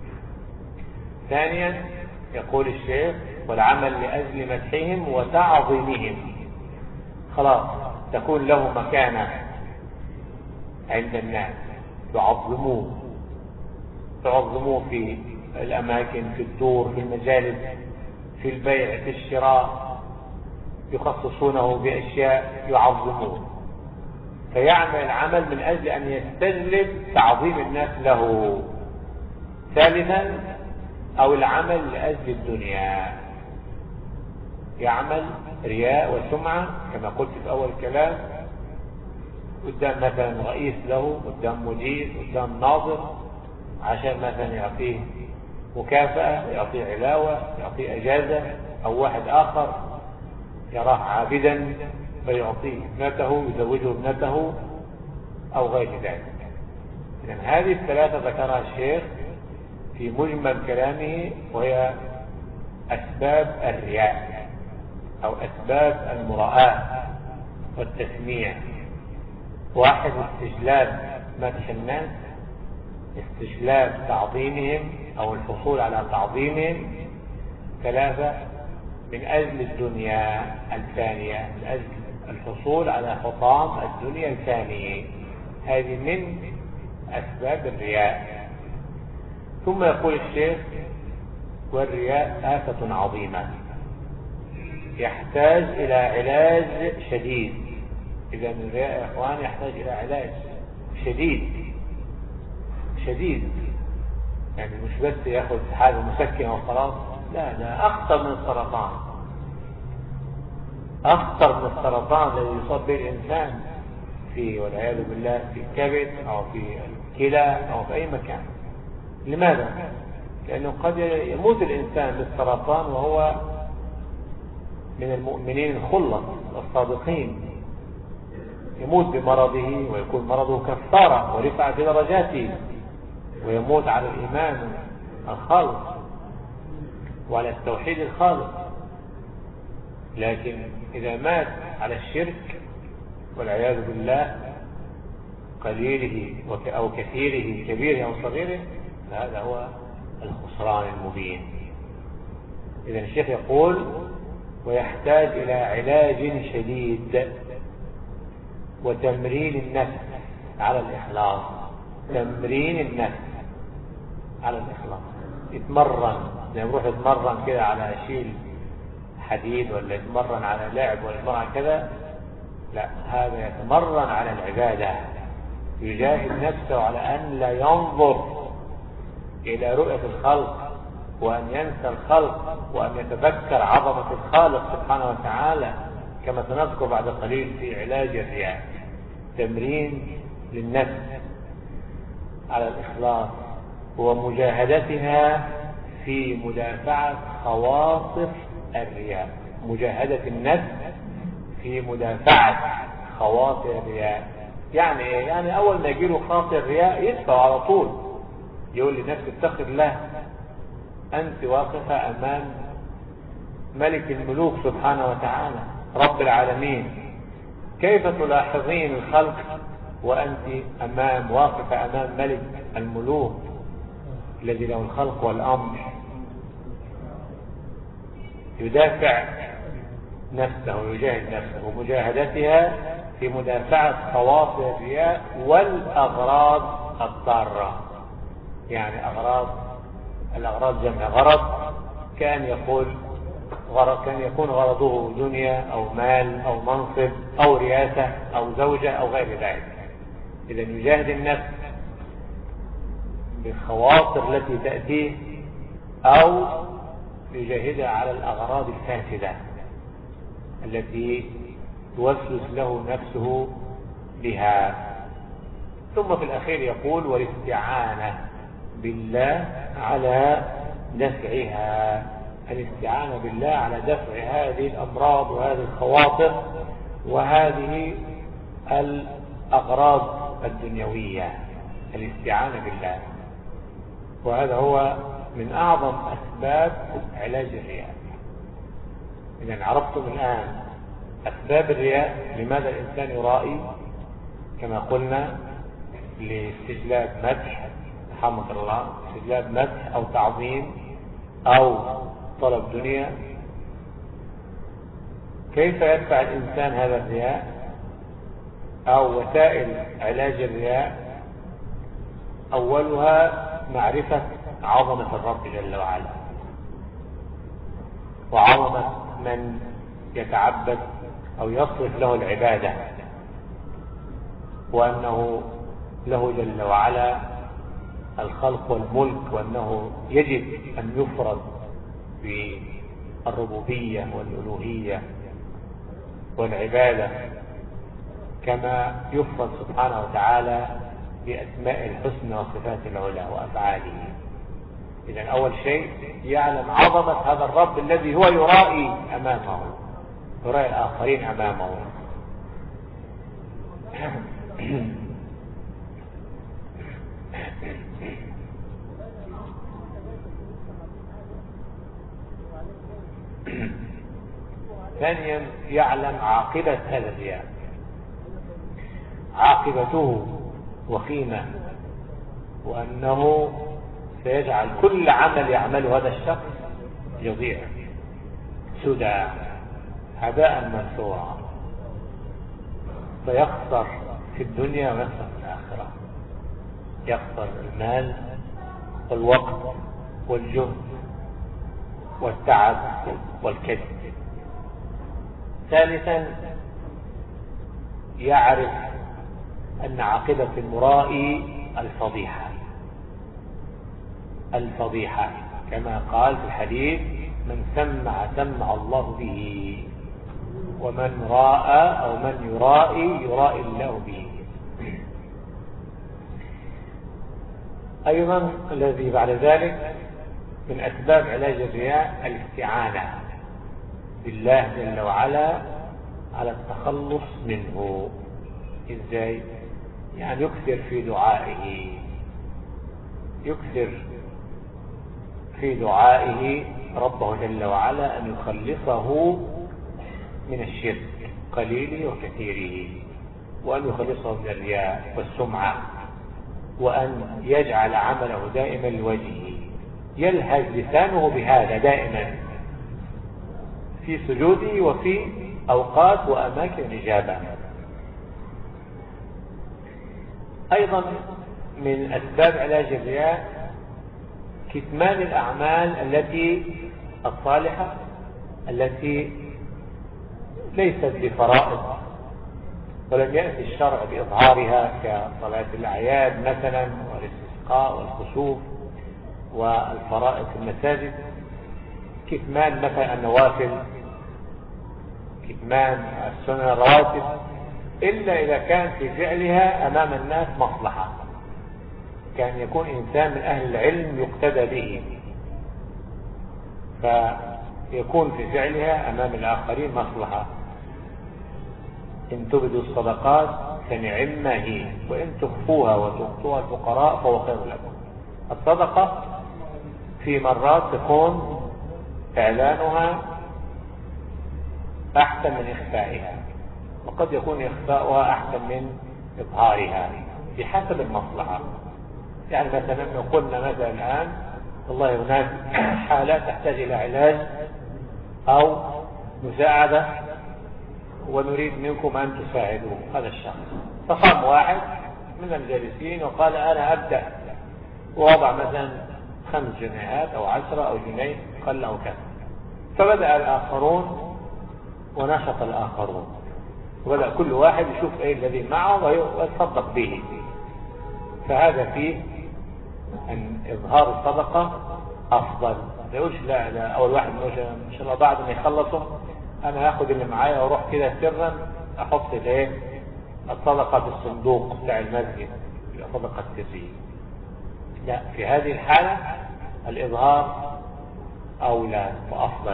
ثانيا يقول الشيخ: والعمل لأجل مدحهم وتعظيمهم، خلاص تكون له مكانة عند الناس، يعظموه يعظموه في الأماكن، في الدور، في المجالس، في البيع، في الشراء، يخصصونه بأشياء يعظموه، فيعمل عمل من أجل أن يستجلب تعظيم الناس له. ثالثا أو العمل لأجل الدنيا، يعمل رياء وسمعة كما قلت في أول الكلام، قدام مثلا رئيس له، قدام مدير، قدام ناظر، عشان مثلا يعطيه مكافأة، يعطيه علاوة، يعطيه أجازة، أو واحد آخر يراه عابدا فيعطيه ابنته، يزوجه ابنته، أو غير ذلك. إذن هذه الثلاثة ذكرها الشيخ في مجمل كلامه، وهي أسباب الرياء أو أسباب المراءة والتسميع. واحد: استجلاب مدح الناس، استجلاب تعظيمهم أو الحصول على تعظيمهم. ثلاثة من أجل الدنيا الثانية، من أجل الحصول على حطام الدنيا الثانية. هذه من أسباب الرياء. ثم يقول الشيخ: والرياء آفة عظيمة يحتاج إلى علاج شديد. إذا الرياء يا إخوان يحتاج إلى علاج شديد شديد، يعني مش بس ياخذ حاجة مسكنة وخلاص، لا، ده أخطر من السرطان، أخطر من السرطان الذي يصاب به الإنسان في والعياذ بالله في الكبد أو في الكلى أو في أي مكان. لماذا؟ لأنه قد يموت الإنسان بالسرطان وهو من المؤمنين الخلص الصادقين، يموت بمرضه ويكون مرضه كفارة ورفع في درجاته، ويموت على الإيمان الخالص وعلى التوحيد الخالص. لكن إذا مات على الشرك والعياذ بالله قليله أو كثيره كبيره أو صغيره، هذا هو الخسران المبين. إذا الشيخ يقول: ويحتاج إلى علاج شديد وتمرين النفس على الإخلاص. تمرين النفس على الإخلاص، يتمرن زي يروح يتمرن كده على شيل حديد، ولا يتمرن على لعب، ولا يتمرن على كذا. لا، هذا يتمرن على العبادة، يجاهد نفسه على أن لا ينظر إلى رؤية الخلق، وأن ينسى الخلق، وأن يتذكر عظمة الخالق سبحانه وتعالى، كما سنذكر بعد قليل في علاج الرياء. تمرين للنفس على الإخلاص ومجاهدتها في مدافعة خواطر الرياء. مجاهدة النفس في مدافعة خواطر الرياء. يعني ايه؟ يعني اول ما يجيله خاطر رياء يدفع على طول، يقول لنفسه: اتق الله، انت واقفة امام ملك الملوك سبحانه وتعالى رب العالمين، كيف تلاحظين الخلق وانت امام واقفة امام ملك الملوك الذي له الخلق والامر؟ يدافع نفسه ويجاهد نفسه، ومجاهدتها في مدافعة خواطر الرياء والأغراض الضارة. يعني أغراض، الأغراض جمع غرض، كان يقول غرض كان يكون غرضه دنيا أو مال أو منصب أو رياسة أو زوجة أو غير ذلك. إذا يجاهد النفس بالخواطر التي تأتيه، أو يجاهدها على الأغراض الفاسدة التي توسوس له نفسه بها. ثم في الأخير يقول: والاستعانة بالله على دفعها. الاستعانة بالله على دفع هذه الأمراض وهذه الخواطر وهذه الأغراض الدنيوية. الاستعانة بالله، وهذا هو من أعظم أسباب علاج الرياء. إذا عرفتم الآن أسباب الرياء، لماذا الإنسان يرائي؟ كما قلنا: لاستجلاب مدح، رحمك الله، استجلاب مدح أو تعظيم أو طلب دنيا. كيف يدفع الإنسان هذا الرياء؟ أو وسائل علاج الرياء: أولها معرفة عظمة الرب جل وعلا، وعظمة من يتعبد أو يصرف له العبادة، وأنه له جل وعلا الخلق والملك، وأنه يجب أن يفرد بالربوبية والألوهية والعبادة كما يفرد سبحانه وتعالى بأسماء الحسنى وصفات العلى وأفعاله. إذن أول شيء يعلم عظمة هذا الرب الذي هو يرائي أمامه، يرائي الآخرين أمامه. ثانيا يعلم عاقبة هذا الرياء، عاقبته وخيمة وأنه سيجعل كل عمل يعمله هذا الشخص يضيع سدى هباء منثورا، فيخسر في الدنيا ويخسر في الآخرة، يخسر المال والوقت والجهد والتعب والكد. ثالثا يعرف أن عاقبة المرائي الفضيحة الفضيحة كما قال في الحديث: من سمع سمع الله به، ومن راى أو من يرائي يرائي الله به. أيضا الذي بعد ذلك من أسباب علاج الرياء الاستعانة بالله جل وعلا على التخلص منه. إزاي؟ يعني يكثر في دعائه يكثر في دعائه ربه جل وعلا أن يخلصه من الشرك قليله وكثيره، وأن يخلصه من الرياء والسمعة، وأن يجعل عمله دائما لوجهه، يلهج لسانه بهذا دائما في سجوده وفي أوقات وأماكن الإجابة. أيضا من أسباب علاج الرياء كتمان الأعمال التي الصالحة التي ليست بفرائض ولم يأتي الشرع بإظهارها كصلاة الأعياد مثلا والاستسقاء والخسوف والفرائض في المساجد، كتمان مثلا النوافل، كتمان السنن الرواتب، إلا إذا كان في فعلها أمام الناس مصلحة، كان يكون إنسان من أهل العلم يقتدى به، فيكون في فعلها أمام الآخرين مصلحة. إن تبدوا الصدقات فنعما هي، وإن تخفوها وتؤتوها الفقراء فهو خير لكم. الصدقة في مرات تكون إعلانها أحسن من إخفائها، وقد يكون إخفاؤها أحسن من إظهارها بحسب المصلحة. يعني مثلا لو قلنا مثلا الآن والله هناك حالة تحتاج إلى علاج أو مساعدة ونريد منكم أن تساعدوا هذا الشخص، فقام واحد من الجالسين وقال أنا أبدأ، ووضع مثلا خمس جنيهات أو عشرة أو جنيه قل أو كذا، فبدأ الآخرون ونشط الآخرون، وبدأ كل واحد يشوف ايه الذي معه ويتصدق به. فهذا فيه أن إظهار الصدقة أفضل. ليقولش لا لا أول واحد يقولش إن شاء الله بعد ما يخلصوا أنا هاخد اللي معايا وأروح كده سرا أحط الايه الصدقة في الصندوق بتاع المسجد، الصدقة السرية. لا، في هذه الحالة الإظهار أولى وأفضل،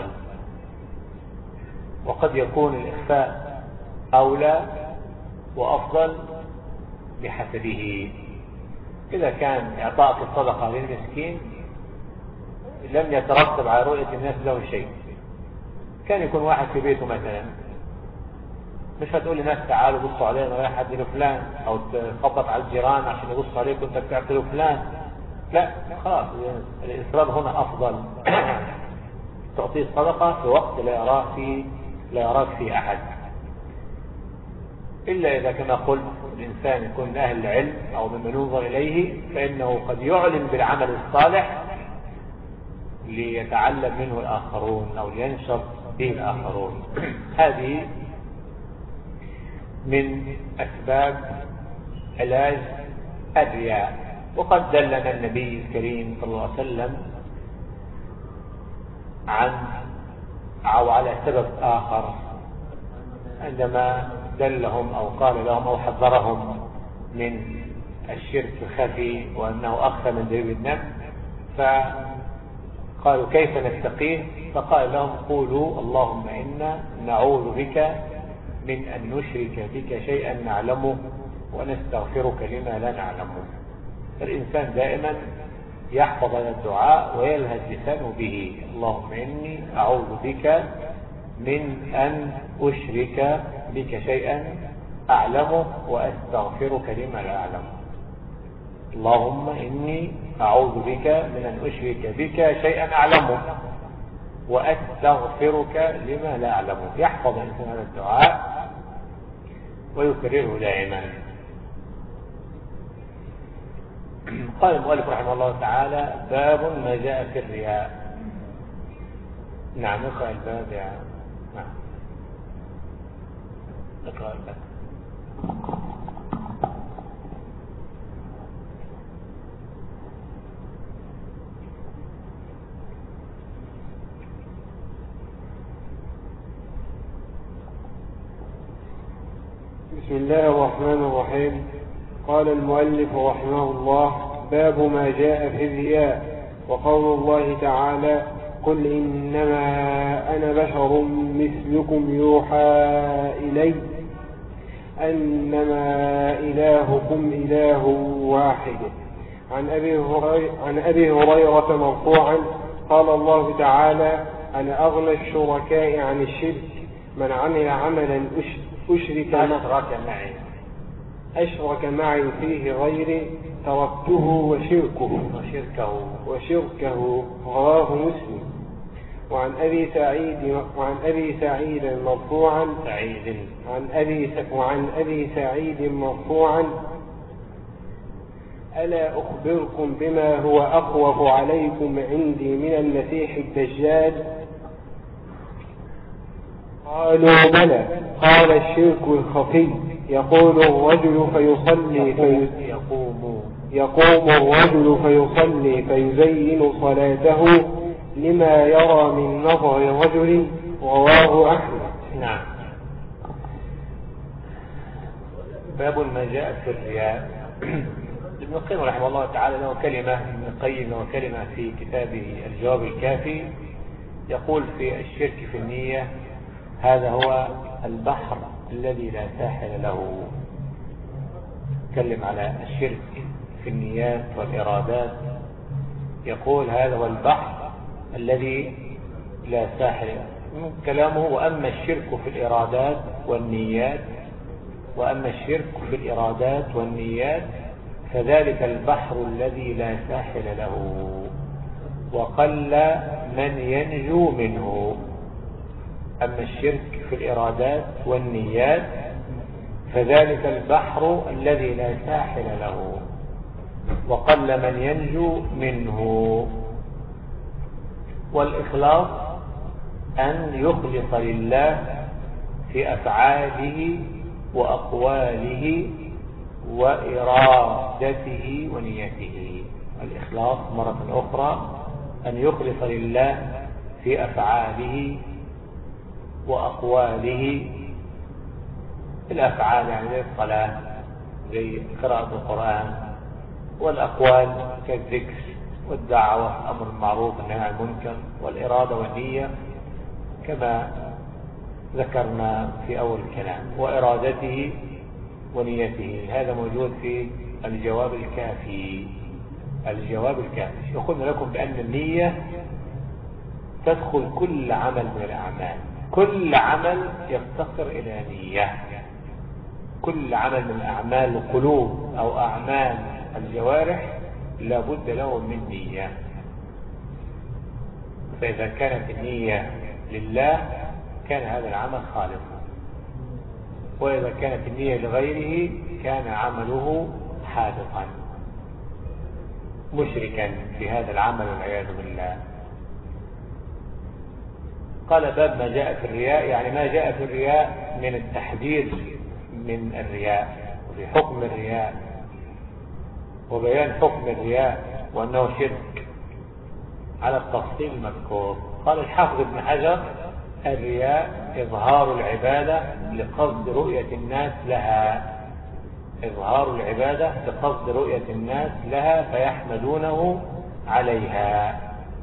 وقد يكون الإخفاء أولى وأفضل بحسبه. إذا كان إعطاء الصدقة للمسكين لم يترتب على رؤية الناس له شيء، كان يكون واحد في بيته مثلا، مش هتقول لناس تعالوا بصوا علينا رايح حد لفلان، أو تخبط على الجيران عشان يبصوا عليك وانت بتعطي لفلان، لا خلاص. الإسرار هنا أفضل. تعطيه الصدقة في وقت لا يراك فيه لا يراك فيه أحد، إلا إذا كما قلت الإنسان يكون من أهل العلم أو ممن ينظر إليه، فإنه قد يعلن بالعمل الصالح ليتعلم منه الآخرون أو لينشط به الآخرون. هذه من أسباب علاج الرياء. وقد دلنا النبي الكريم صلى الله عليه وسلم عن أو على سبب آخر عندما دلهم أو قال لهم أو حذرهم من الشرك الخفي وأنه أخفى من دبيب النمل، فقالوا كيف نتقيه؟ فقال لهم قولوا اللهم إنا نعوذ بك من أن نشرك بك شيئا نعلمه ونستغفرك لما لا نعلمه. الإنسان دائما يحفظ هذا الدعاء ويلهج لسانه به: اللهم إني أعوذ بك من أن أشرك بك شيئا أعلمه وأستغفرك لما لا أعلمه. اللهم إني أعوذ بك من أن أشرك بك شيئا أعلمه وأستغفرك لما لا أعلمه. يحفظ الإنسان هذا الدعاء ويكرره دائما. قال المؤلف رحمه الله تعالى: باب ما جاء في الرياء. نعم، اقرأ الباب يا نعم اقرأ الباب. بسم الله الرحمن الرحيم. قال المؤلف رحمه الله: باب ما جاء في الرياء. وقول الله تعالى: قل إنما أنا بشر مثلكم يوحى إلي أنما إلهكم إله واحد. عن أبي هريرة, عن أبي هريرة مرفوعا قال الله تعالى: أنا أغنى الشركاء عن الشرك من عمل عملا أشرك معي أشرك معي فيه غيري تركته وشركه وشركه وشركه رواه مسلم. وعن أبي سعيد وعن أبي سعيد مرفوعا سعيد عن أبي وعن أبي سعيد مرفوعا: ألا أخبركم بما هو أخوف عليكم عندي من المسيح الدجال؟ قالوا: بلى. قال: الشرك الخفي، يقول الرجل فيصلي في يقوم يقوم الرجل فيصلي فيزين صلاته لما يرى من نظر الرجل. رواه أحمد. نعم. باب ما جاء في الرياء. ابن القيم رحمه الله تعالى له كلمة ابن القيم له كلمة في كتابه الجواب الكافي، يقول في الشرك في النية: هذا هو البحر الذي لا ساحل له. تكلم على الشرك في النيات والإرادات، يقول: هذا هو البحر الذي لا ساحل له. كلامه: وأما الشرك في الإرادات والنيات وأما الشرك في الإرادات والنيات فذلك البحر الذي لا ساحل له وقل من ينجو منه. أما الشرك في الإرادات والنيات فذلك البحر الذي لا ساحل له وقل من ينجو منه. والإخلاص أن يخلص لله في أفعاله وأقواله وإرادته ونيته. الإخلاص مرة أخرى أن يخلص لله في أفعاله وأقواله. الأفعال يعني زي الصلاة، زي قراءة القرآن، والأقوال كالذكر والدعوة، أمر المعروف والنهي عن المنكر، والإرادة والنية كما ذكرنا في أول الكلام، وإرادته ونيته. هذا موجود في الجواب الكافي. الجواب الكافي يقولنا لكم بأن النية تدخل كل عمل من الأعمال. كل عمل يفتقر إلى نية. كل عمل من أعمال القلوب أو أعمال الجوارح لابد له من نية. فإذا كانت النية لله كان هذا العمل خالصا، وإذا كانت النية لغيره كان عمله حادثا مشركا في هذا العمل والعياذ بالله. قال: باب ما جاء في الرياء، يعني ما جاء في الرياء من التحذير من الرياء وفي حكم الرياء وبيان حكم الرياء وأنه شرك على التفصيل المذكور. قال الحافظ ابن حجر: الرياء إظهار العبادة لقصد رؤية الناس لها. إظهار العبادة لقصد رؤية الناس لها فيحمدونه عليها.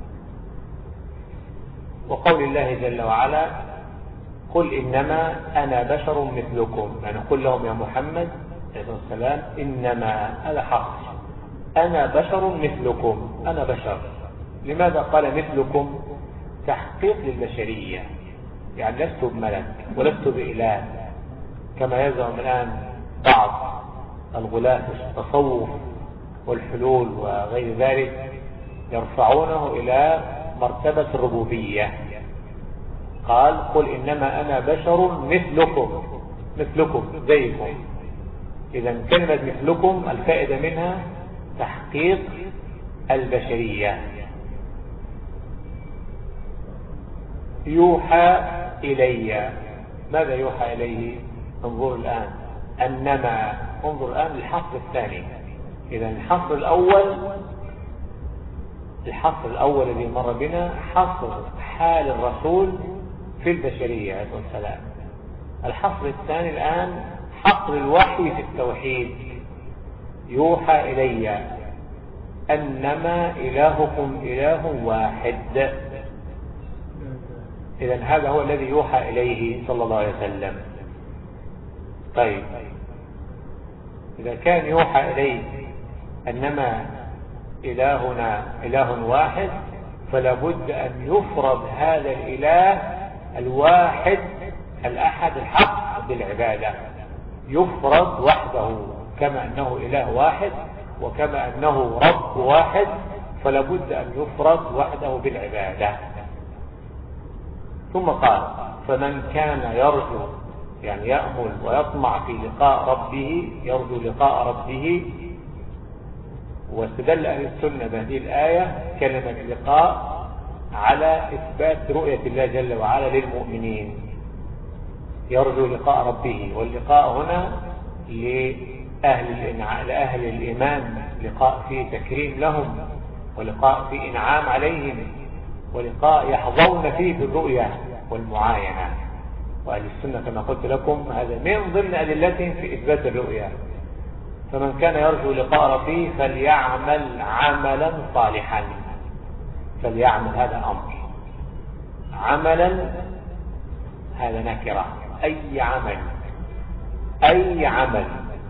وقول الله جل وعلا: قل إنما أنا بشر مثلكم، يعني قل لهم يا محمد عليه السلام: إنما هذا حق، أنا بشر مثلكم، أنا بشر. لماذا قال مثلكم؟ تحقيق للبشرية، يعني لست بملك ولست بإله كما يزعم الآن بعض الغلاة في التصوف والحلول وغير ذلك يرفعونه إلى مرتبة الربوبية. قال قل إنما أنا بشر مثلكم، مثلكم زيكم. إذا كلمة مثلكم الفائدة منها تحقيق البشرية. يوحى إلي، ماذا يوحى إليه؟ انظر الآن، أنما انظر الآن الحصر الثاني. إذا الحصر الأول الحصر الأول الذي مر بنا حصر حال الرسول في البشرية عليه السلام. الحصر الثاني الآن حصر الوحي في التوحيد. يوحى إلي أنما إلهكم إله واحد. إذن هذا هو الذي يوحى إليه صلى الله عليه وسلم. طيب إذا كان يوحى إليه أنما إلهنا إله واحد، فلا بد أن يفرض هذا الإله الواحد الأحد الحق بالعبادة، يفرض وحده كما أنه إله واحد وكما أنه رب واحد، فلا بد أن يفرض وحده بالعبادة. ثم قال فمن كان يرجو، يعني يأمل ويطمع في لقاء ربه، يرجو لقاء ربه. واستدل أهل السنة بهذه الآية كلمة لقاء على إثبات رؤية الله جل وعلا للمؤمنين. يرجو لقاء ربه، واللقاء هنا لأهل, لأهل الإيمان لقاء فيه تكريم لهم، ولقاء فيه إنعام عليهم، ولقاء يحظون فيه بالرؤية والمعاينة. وأهل السنة كما قلت لكم هذا من ضمن أدلتهم في إثبات الرؤية. فمن كان يرجو لقاء ربه فليعمل عملا صالحا. فليعمل هذا أمر، عملا هذا نكرة، أي عمل، أي عمل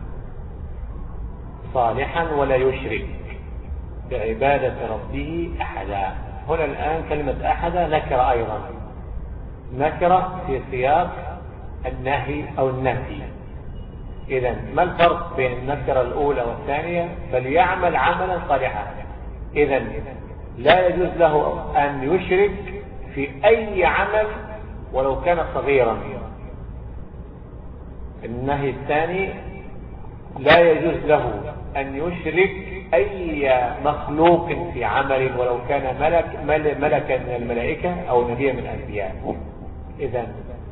صالحا ولا يشرك بعبادة ربه أحدا. هنا الآن كلمة أحدا نكرة أيضا، نكرة في سياق النهي أو النفي. إذن ما الفرق بين النكرة الأولى والثانية؟ فليعمل عملا صالحا. إذن لا يجوز له أن يشرك في أي عمل ولو كان صغيرا. النهي الثاني لا يجوز له أن يشرك أي مخلوق في عمل ولو كان ملك ملكا من الملائكة أو نبيا من الأنبياء. إذن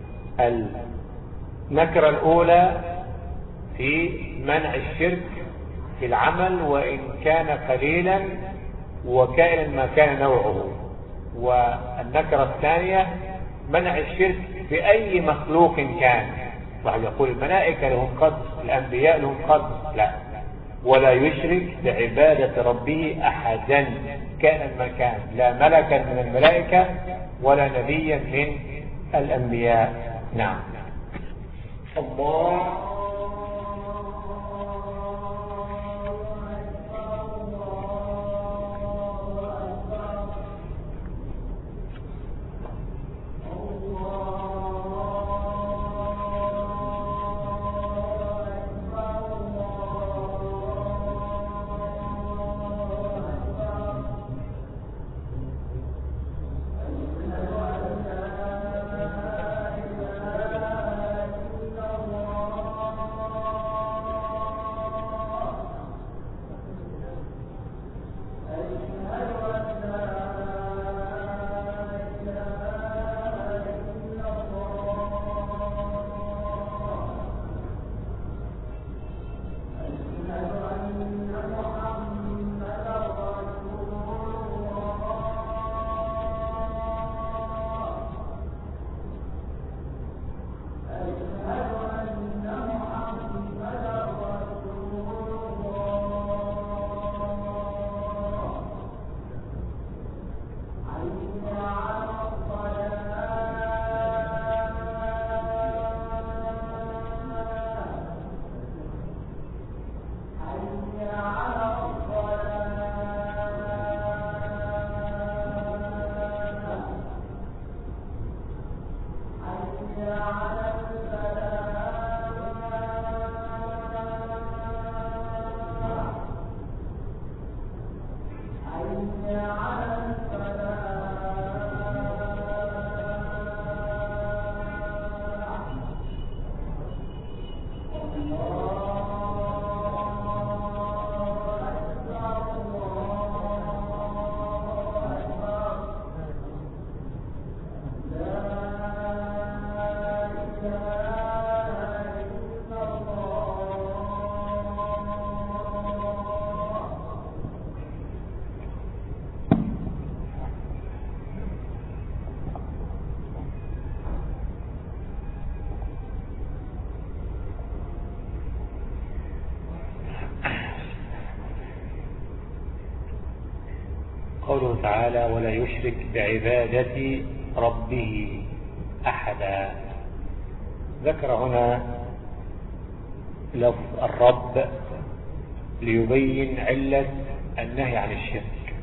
النكرة الأولى في منع الشرك في العمل وإن كان قليلا وكائنا ما كان نوعه. والنكرة الثانية منع الشرك في أي مخلوق كان. واحد يقول الملائكة لهم قدر، الأنبياء لهم قدر، لا، ولا يشرك بعبادة ربه أحدا كائنا ما كان، لا ملكا من الملائكة ولا نبيا من الأنبياء. نعم. الله قوله تعالى ولا يشرك بعبادة ربه أحدا. ذكر هنا لفظ الرب ليبين علة النهي عن الشرك.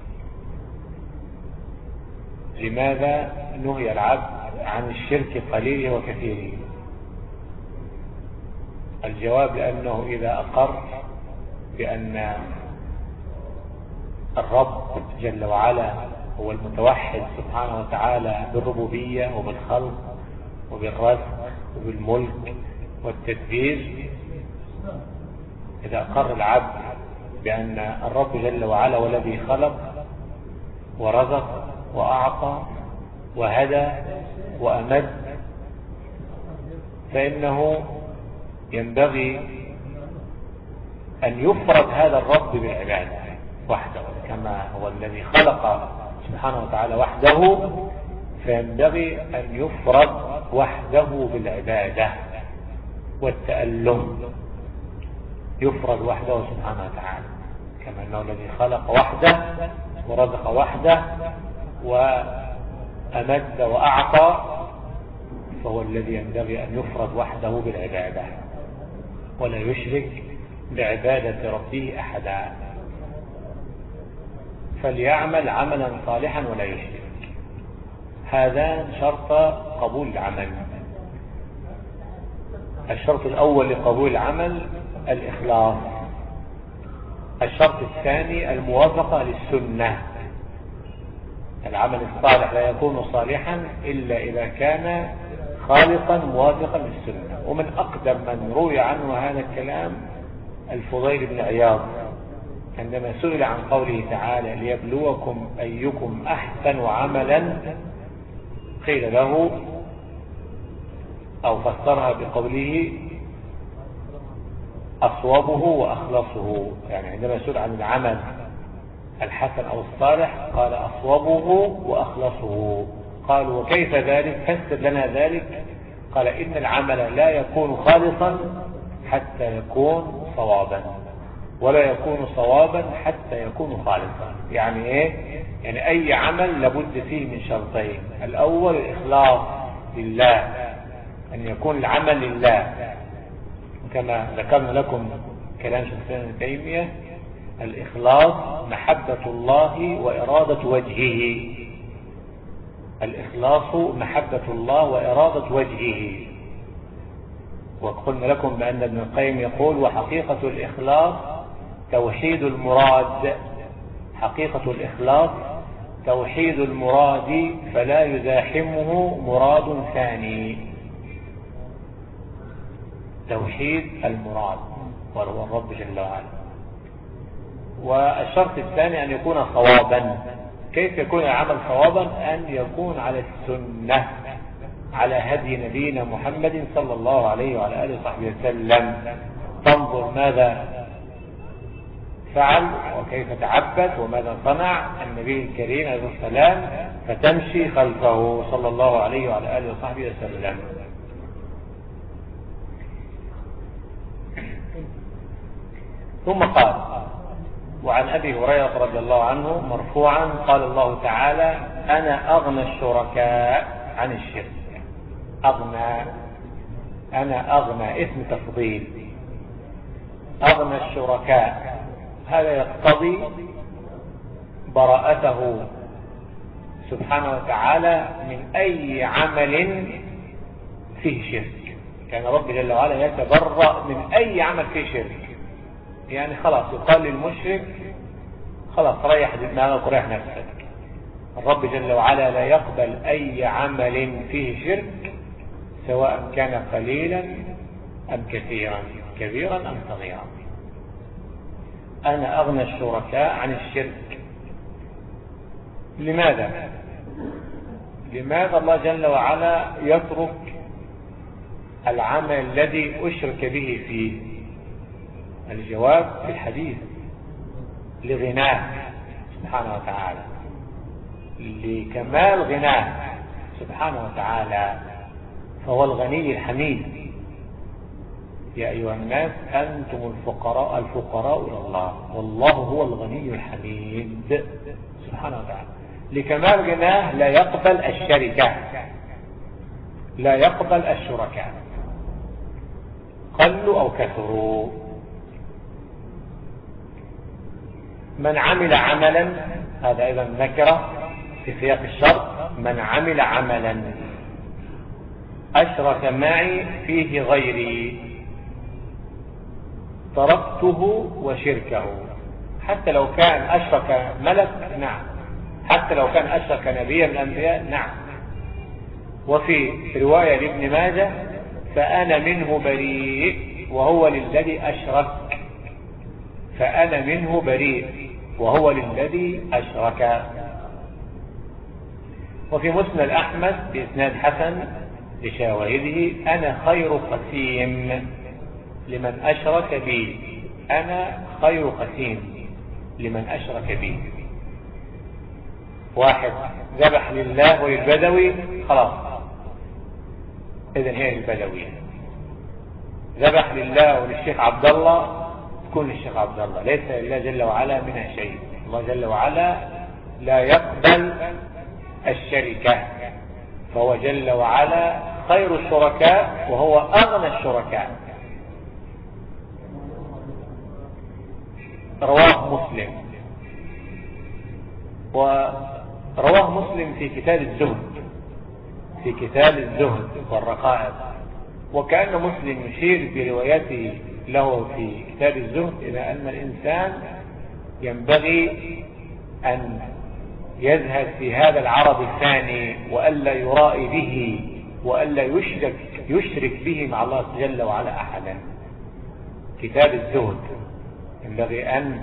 لماذا نهي العبد عن الشرك قليله وكثيره؟ الجواب لأنه إذا أقر بأن الرب جل وعلا هو المتوحد سبحانه وتعالى بالربوبية وبالخلق وبالرزق وبالملك والتدبير، إذا أقر العبد بأن الرب جل وعلا هو الذي خلق ورزق وأعطى وهدى وأمد، فإنه ينبغي أن يفرد هذا الرب بالعبادة وحده، كما هو الذي خلق سبحانه وتعالى وحده، فينبغي أن يفرد وحده بالعبادة والتألم، يفرد وحده سبحانه وتعالى، كما أنه الذي خلق وحده ورزق وحده وأمد وأعطى، فهو الذي ينبغي أن يفرد وحده بالعبادة ولا يشرك بعبادة ربه أحدا. فليعمل عملا صالحا ولا يشرك. هذا شرط قبول العمل. الشرط الأول لقبول العمل الإخلاص. الشرط الثاني الموافقة للسنة. العمل الصالح لا يكون صالحا إلا إذا كان خالقا موافقا للسنة. ومن أقدم من روي عنه هذا الكلام الفضيل بن عياض عندما سئل عن قوله تعالى ليبلوكم أيكم أحسن عملا، قيل له أو فسرها بقوله أصوبه وأخلصه، يعني عندما سئل عن العمل الحسن أو الصالح قال أصوبه وأخلصه. قالوا وكيف ذلك؟ فسر لنا ذلك. قال إن العمل لا يكون خالصا حتى يكون صوابا، ولا يكون صوابا حتى يكون خالصا. يعني ايه؟ يعني اي عمل لابد فيه من شرطين. الاول الاخلاص لله، ان يكون العمل لله، كما ذكرنا لكم كلام شيخ الاسلام ابن تيمية، الاخلاص محبة الله وارادة وجهه. الاخلاص محبة الله وارادة وجهه. وقلنا لكم بأن ابن القيم يقول وحقيقة الإخلاص توحيد المراد. حقيقة الإخلاص توحيد المراد فلا يزاحمه مراد ثاني. توحيد المراد وهو الرب جل وعلا. والشرط الثاني أن يكون صوابا. كيف يكون العمل صوابا؟ أن يكون على السنة، على هدي نبينا محمد صلى الله عليه وعلى آله وصحبه وسلم. تنظر ماذا فعل وكيف تعبد وماذا صنع النبي الكريم عليه السلام، فتمشي خلفه صلى الله عليه وعلى آله وصحبه وسلم. ثم قال وعن أبي هريرة رضي الله عنه مرفوعا قال الله تعالى أنا أغنى الشركاء عن الشرك. أغنى، أنا أغنى اسم تفضيل. أغنى الشركاء، هذا يقتضي براءته سبحانه وتعالى من أي عمل فيه شرك. كان رب جل وعلا يتبرأ من أي عمل فيه شرك. يعني خلاص يقال للمشرك خلاص ريح دماغك وريح نفسك. الرب جل وعلا لا يقبل أي عمل فيه شرك، سواء كان قليلا أم كثيرا، كبيرا أم صغيرا. أنا أغنى الشركاء عن الشرك. لماذا؟ لماذا الله جل وعلا يترك العمل الذي أشرك به فيه؟ الجواب في الحديث لغناه سبحانه وتعالى، لكمال غناه سبحانه وتعالى، فهو الغني الحميد. يا أيها الناس أنتم الفقراء الفقراء إلى الله والله هو الغني الحميد سبحانه وتعالى. لكمال غناه لا يقبل الشركة، لا يقبل الشركاء قلوا أو كثروا. من عمل عملا، هذا أيضا نكرة في سياق الشرط، من عمل عملا أشرك معي فيه غيري تركته وشركه. حتى لو كان أشرك ملك، نعم. حتى لو كان أشرك نبيا من الأنبياء، نعم. وفي رواية لابن ماجه فأنا منه بريء وهو للذي أشرك، فأنا منه بريء وهو للذي أشرك. وفي مسند أحمد بإسناد حسن لشواهده أنا خير قسيم لمن أشرك بي، أنا خير قسيم لمن أشرك بي. واحد ذبح لله وللبدوي، خلاص إذن هي البدوية. ذبح لله وللشيخ عبد الله، تكون للشيخ عبد الله، ليس لله جل وعلا منها شيء. الله جل وعلا لا يقبل الشركة، فهو جل وعلا خير الشركاء وهو أغنى الشركاء. رواه مسلم، ورواه مسلم في كتاب الزهد، في كتاب الزهد والرقائق. وكأن مسلم يشير بروايته له في كتاب الزهد إلى أن الإنسان ينبغي أن يزهد في هذا العرض الثاني، وألا يرائي به، وألا يشرك, يشرك به مع الله جل وعلا أحدا. كتاب الزهد ينبغي أن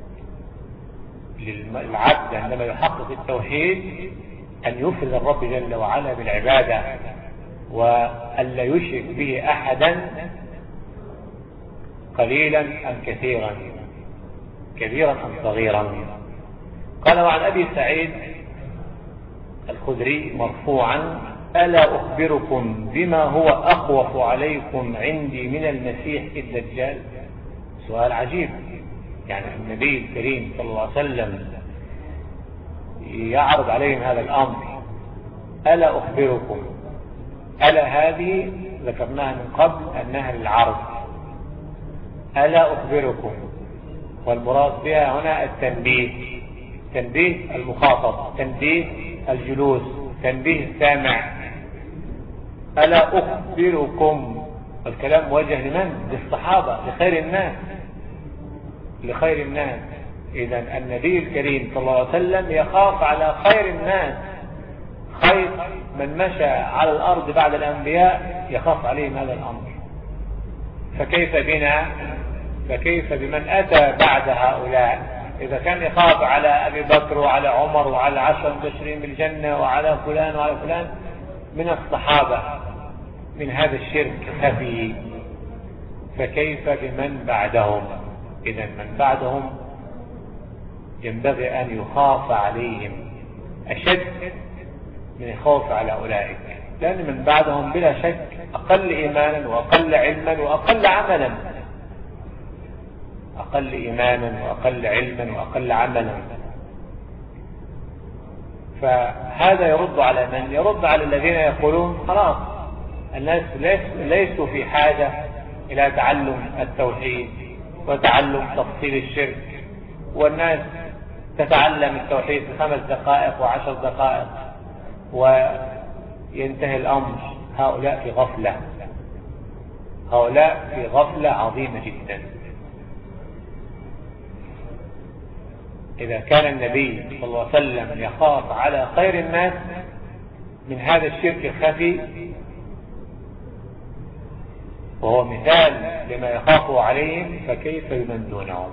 للعبد عندما يحقق التوحيد أن يفرد الرب جل وعلا بالعبادة، وألا يشرك به أحدا قليلا أم كثيرا، كبيرا أم صغيرا. قال وعن أبي سعيد الخدري مرفوعا ألا أخبركم بما هو أخوف عليكم عندي من المسيح الدجال؟ سؤال عجيب، يعني النبي الكريم صلى الله عليه وسلم يعرض عليهم هذا الأمر. ألا أخبركم، ألا هذه ذكرناها من قبل أنها للعرض. ألا أخبركم، والمراد بها هنا التنبيه، تنبيه المخاطب، تنبيه الجلوس، تنبيه السامع. ألا أخبركم، الكلام موجه لمن؟ للصحابة، لخير الناس، لخير الناس. إذن النبي الكريم صلى الله عليه وسلم يخاف على خير الناس، خير من مشى على الأرض بعد الأنبياء يخاف عليهم هذا الأمر، فكيف بنا؟ فكيف بمن أتى بعد هؤلاء؟ إذا كان يخاف على أبي بكر وعلى عمر وعلى عشر المبشرين بالجنة وعلى فلان وعلى فلان من الصحابة من هذا الشرك الخفي، فكيف بمن بعدهم؟ إذا من بعدهم ينبغي أن يخاف عليهم أشد من الخوف على أولئك، لأن من بعدهم بلا شك أقل إيمانا وأقل علما وأقل عملا، أقل إيمانا وأقل علما وأقل عملا. فهذا يرد على من؟ يرد على الذين يقولون خلاص الناس ليسوا في حاجة إلى تعلم التوحيد وتعلم تفصيل الشرك، والناس تتعلم التوحيد في خمس دقائق وعشر دقائق وينتهي الأمر. هؤلاء في غفلة، هؤلاء في غفلة عظيمة جدا. إذا كان النبي صلى الله عليه وسلم يخاف على خير الناس من هذا الشرك الخفي، وهو مثال لما يخاف عليهم، فكيف بمن دونهم؟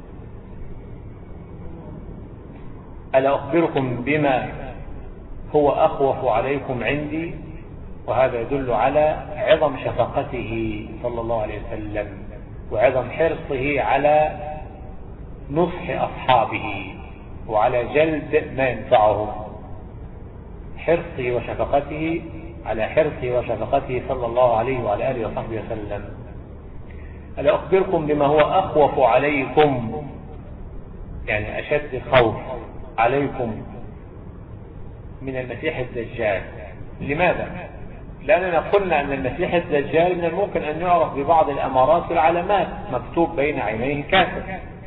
ألا أخبركم بما هو أخوف عليكم عندي؟ وهذا يدل على عظم شفقته صلى الله عليه وسلم وعظم حرصه على نصح أصحابه وعلى جلب ما ينفعهم. حرصه وشفقته على حرصه وشفقته صلى الله عليه وعلى آله وصحبه وسلم. ألا أخبركم بما هو أخوف عليكم، يعني أشد خوف عليكم من المسيح الدجال. لماذا؟ لأننا قلنا أن المسيح الدجال من الممكن أن يعرف ببعض الأمارات والعلامات، مكتوب بين عينيه كافر.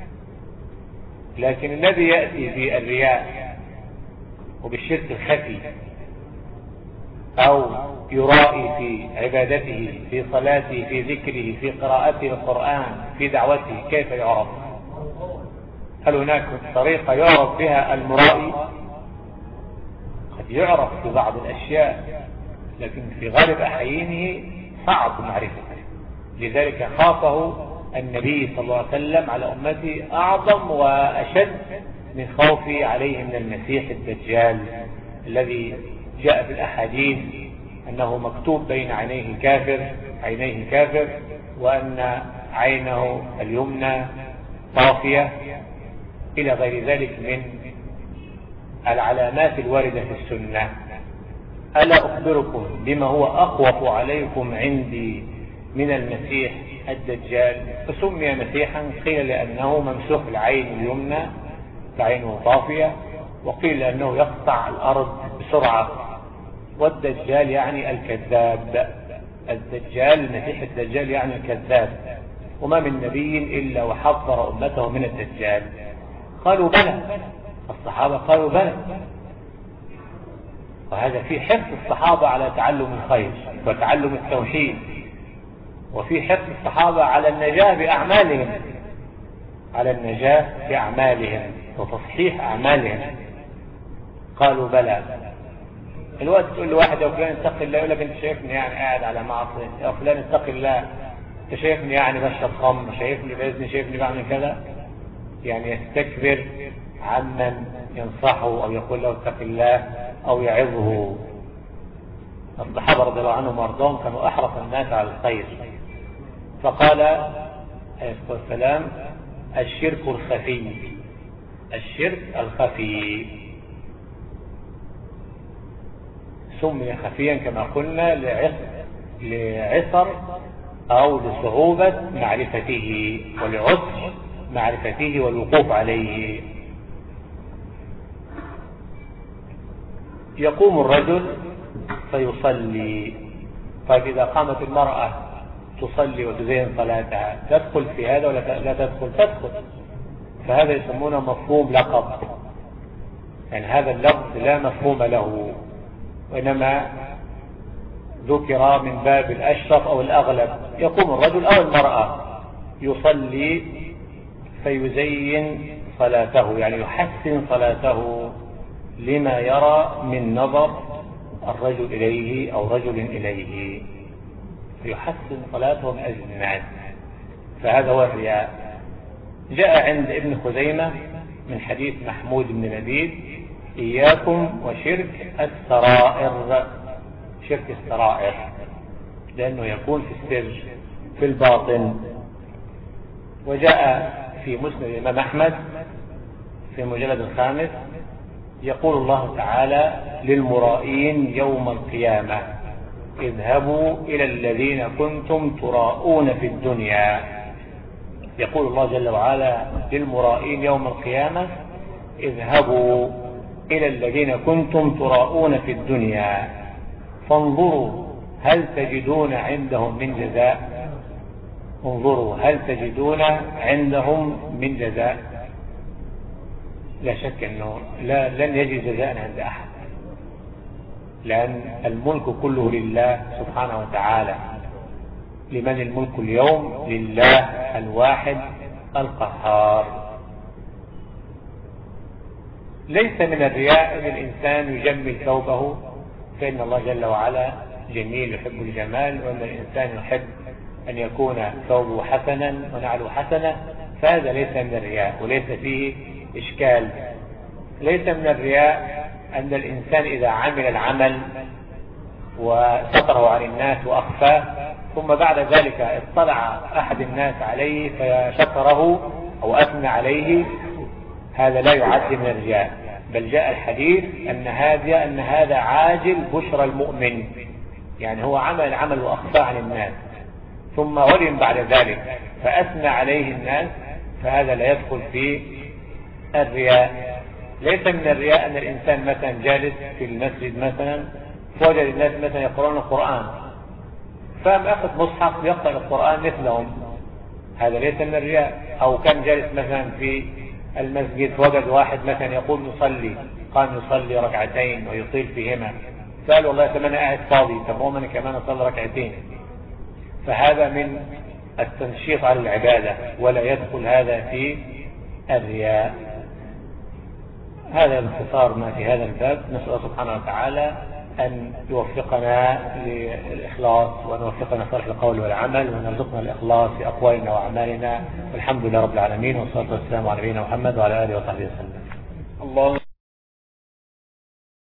لكن الذي يأتي بالرياء وبالشرك الخفي أو يرائي في عبادته، في صلاته، في ذكره، في قراءته القرآن، في دعوته، كيف يعرف؟ هل هناك طريقة يعرف بها المرائي؟ قد يعرف في بعض الأشياء، لكن في غالب أحيانه صعب معرفته. لذلك خافه النبي صلى الله عليه وسلم على أمته أعظم وأشد من خوفه عليه من المسيح الدجال الذي جاء في الأحاديث أنه مكتوب بين عينيه كافر عينيه كافر وأن عينه اليمنى طافية إلى غير ذلك من العلامات الواردة في السنة. ألا أخبركم بما هو أخوف عليكم عندي من المسيح الدجال؟ فسمي مسيحا قيل لأنه ممسوح العين اليمنى فعينه طافية، وقيل لأنه يقطع الأرض بسرعة. والدجال يعني الكذاب، الدجال المسيح الدجال يعني الكذاب، وما من نبي إلا وحذر أمته من الدجال. قالوا بلى، الصحابة قالوا بلى، وهذا في حرص الصحابة على تعلم الخير وتعلم التوحيد، وفي حرص الصحابة على النجاة بأعمالهم على النجاة بأعمالهم وتصحيح أعمالهم. قالوا بلى. الوقت تقول لواحد يا فلان اتق الله، يقول لك انت شايفني يعني قاعد على معصية، يا فلان اتق الله، انت شايفني يعني بشرب خمر، شايفني بإذني، شايفني بعمل كذا، يعني يستكبر عمن ينصحه أو يقول له اتق الله أو يعظه. الصحابة رضي الله عنهم وارضاهم كانوا أحرص الناس على الخير. فقال عليه الصلاة والسلام الشرك الخفي، الشرك الخفي سمي خفيا كما قلنا لعسر أو لصعوبة معرفته ولعسر معرفته والوقوف عليه. يقوم الرجل فيصلي، طيب إذا قامت المرأة تصلي وتزين صلاتها تدخل في هذا ولا لا تدخل؟ تدخل. فهذا يسمونه مفهوم لقب، يعني هذا اللفظ لا مفهوم له، وإنما ذكر من باب الأشرف أو الأغلب. يقوم الرجل أو المرأة يصلي فيزين صلاته، يعني يحسن صلاته لما يرى من نظر الرجل إليه أو رجل إليه، فيحسن صلاته من أجل الناس. فهذا هو الرياء. جاء عند ابن خزيمة من حديث محمود بن لبيد إياكم وشرك السرائر، شرك السرائر لأنه يكون في السر في الباطن. وجاء في مسند الإمام أحمد في المجلد الخامس يقول الله تعالى للمرائين يوم القيامة اذهبوا إلى الذين كنتم تراءون في الدنيا. يقول الله جل وعلا للمرائين يوم القيامة اذهبوا إلى الذين كنتم تراءون في الدنيا فانظروا هل تجدون عندهم من جزاء. انظروا هل تجدون عندهم من جزاء. لا شك أنه لا لن يجد جزاء عند أحد، لأن الملك كله لله سبحانه وتعالى. لمن الملك اليوم؟ لله الواحد القهار. ليس من الرياء أن الإنسان يجمل ثوبه، فإن الله جل وعلا جميل يحب الجمال، وأن الإنسان يحب أن يكون ثوبه حسنا ونعله حسنة، فهذا ليس من الرياء وليس فيه إشكال. ليس من الرياء أن الإنسان إذا عمل العمل وستره عن الناس وأخفاه ثم بعد ذلك اطلع أحد الناس عليه فشكره أو أثنى عليه، هذا لا يعد من الرياء. بل جاء الحديث أن هذا أن هذا عاجل بشرى المؤمن، يعني هو عمل عمل وأخفاه عن الناس ثم علم بعد ذلك فأثنى عليه الناس، فهذا لا يدخل في الرياء. ليس من الرياء أن الإنسان مثلا جالس في المسجد مثلا فوجد الناس مثلا يقرؤون القرآن فقام أخذ مصحف يقرأ القرآن مثلهم، هذا ليس من الرياء. أو كان جالس مثلا في المسجد فوجد واحد مثلا يقول نصلي، قام يصلي ركعتين ويطيل فيهما، قال والله طب أنا قاعد فاضي، طب أنا كمان أصلي ركعتين، فهذا من التنشيط على العبادة ولا يدخل هذا في الرياء. هذا باختصار ما في هذا الباب. نسأل الله سبحانه وتعالى أن يوفقنا للإخلاص وأن يوفقنا صالح القول والعمل وأن يرزقنا الإخلاص في أقوالنا وأعمالنا، والحمد لله رب العالمين، والصلاة والسلام على نبينا محمد وعلى آله وصحبه وسلم. الله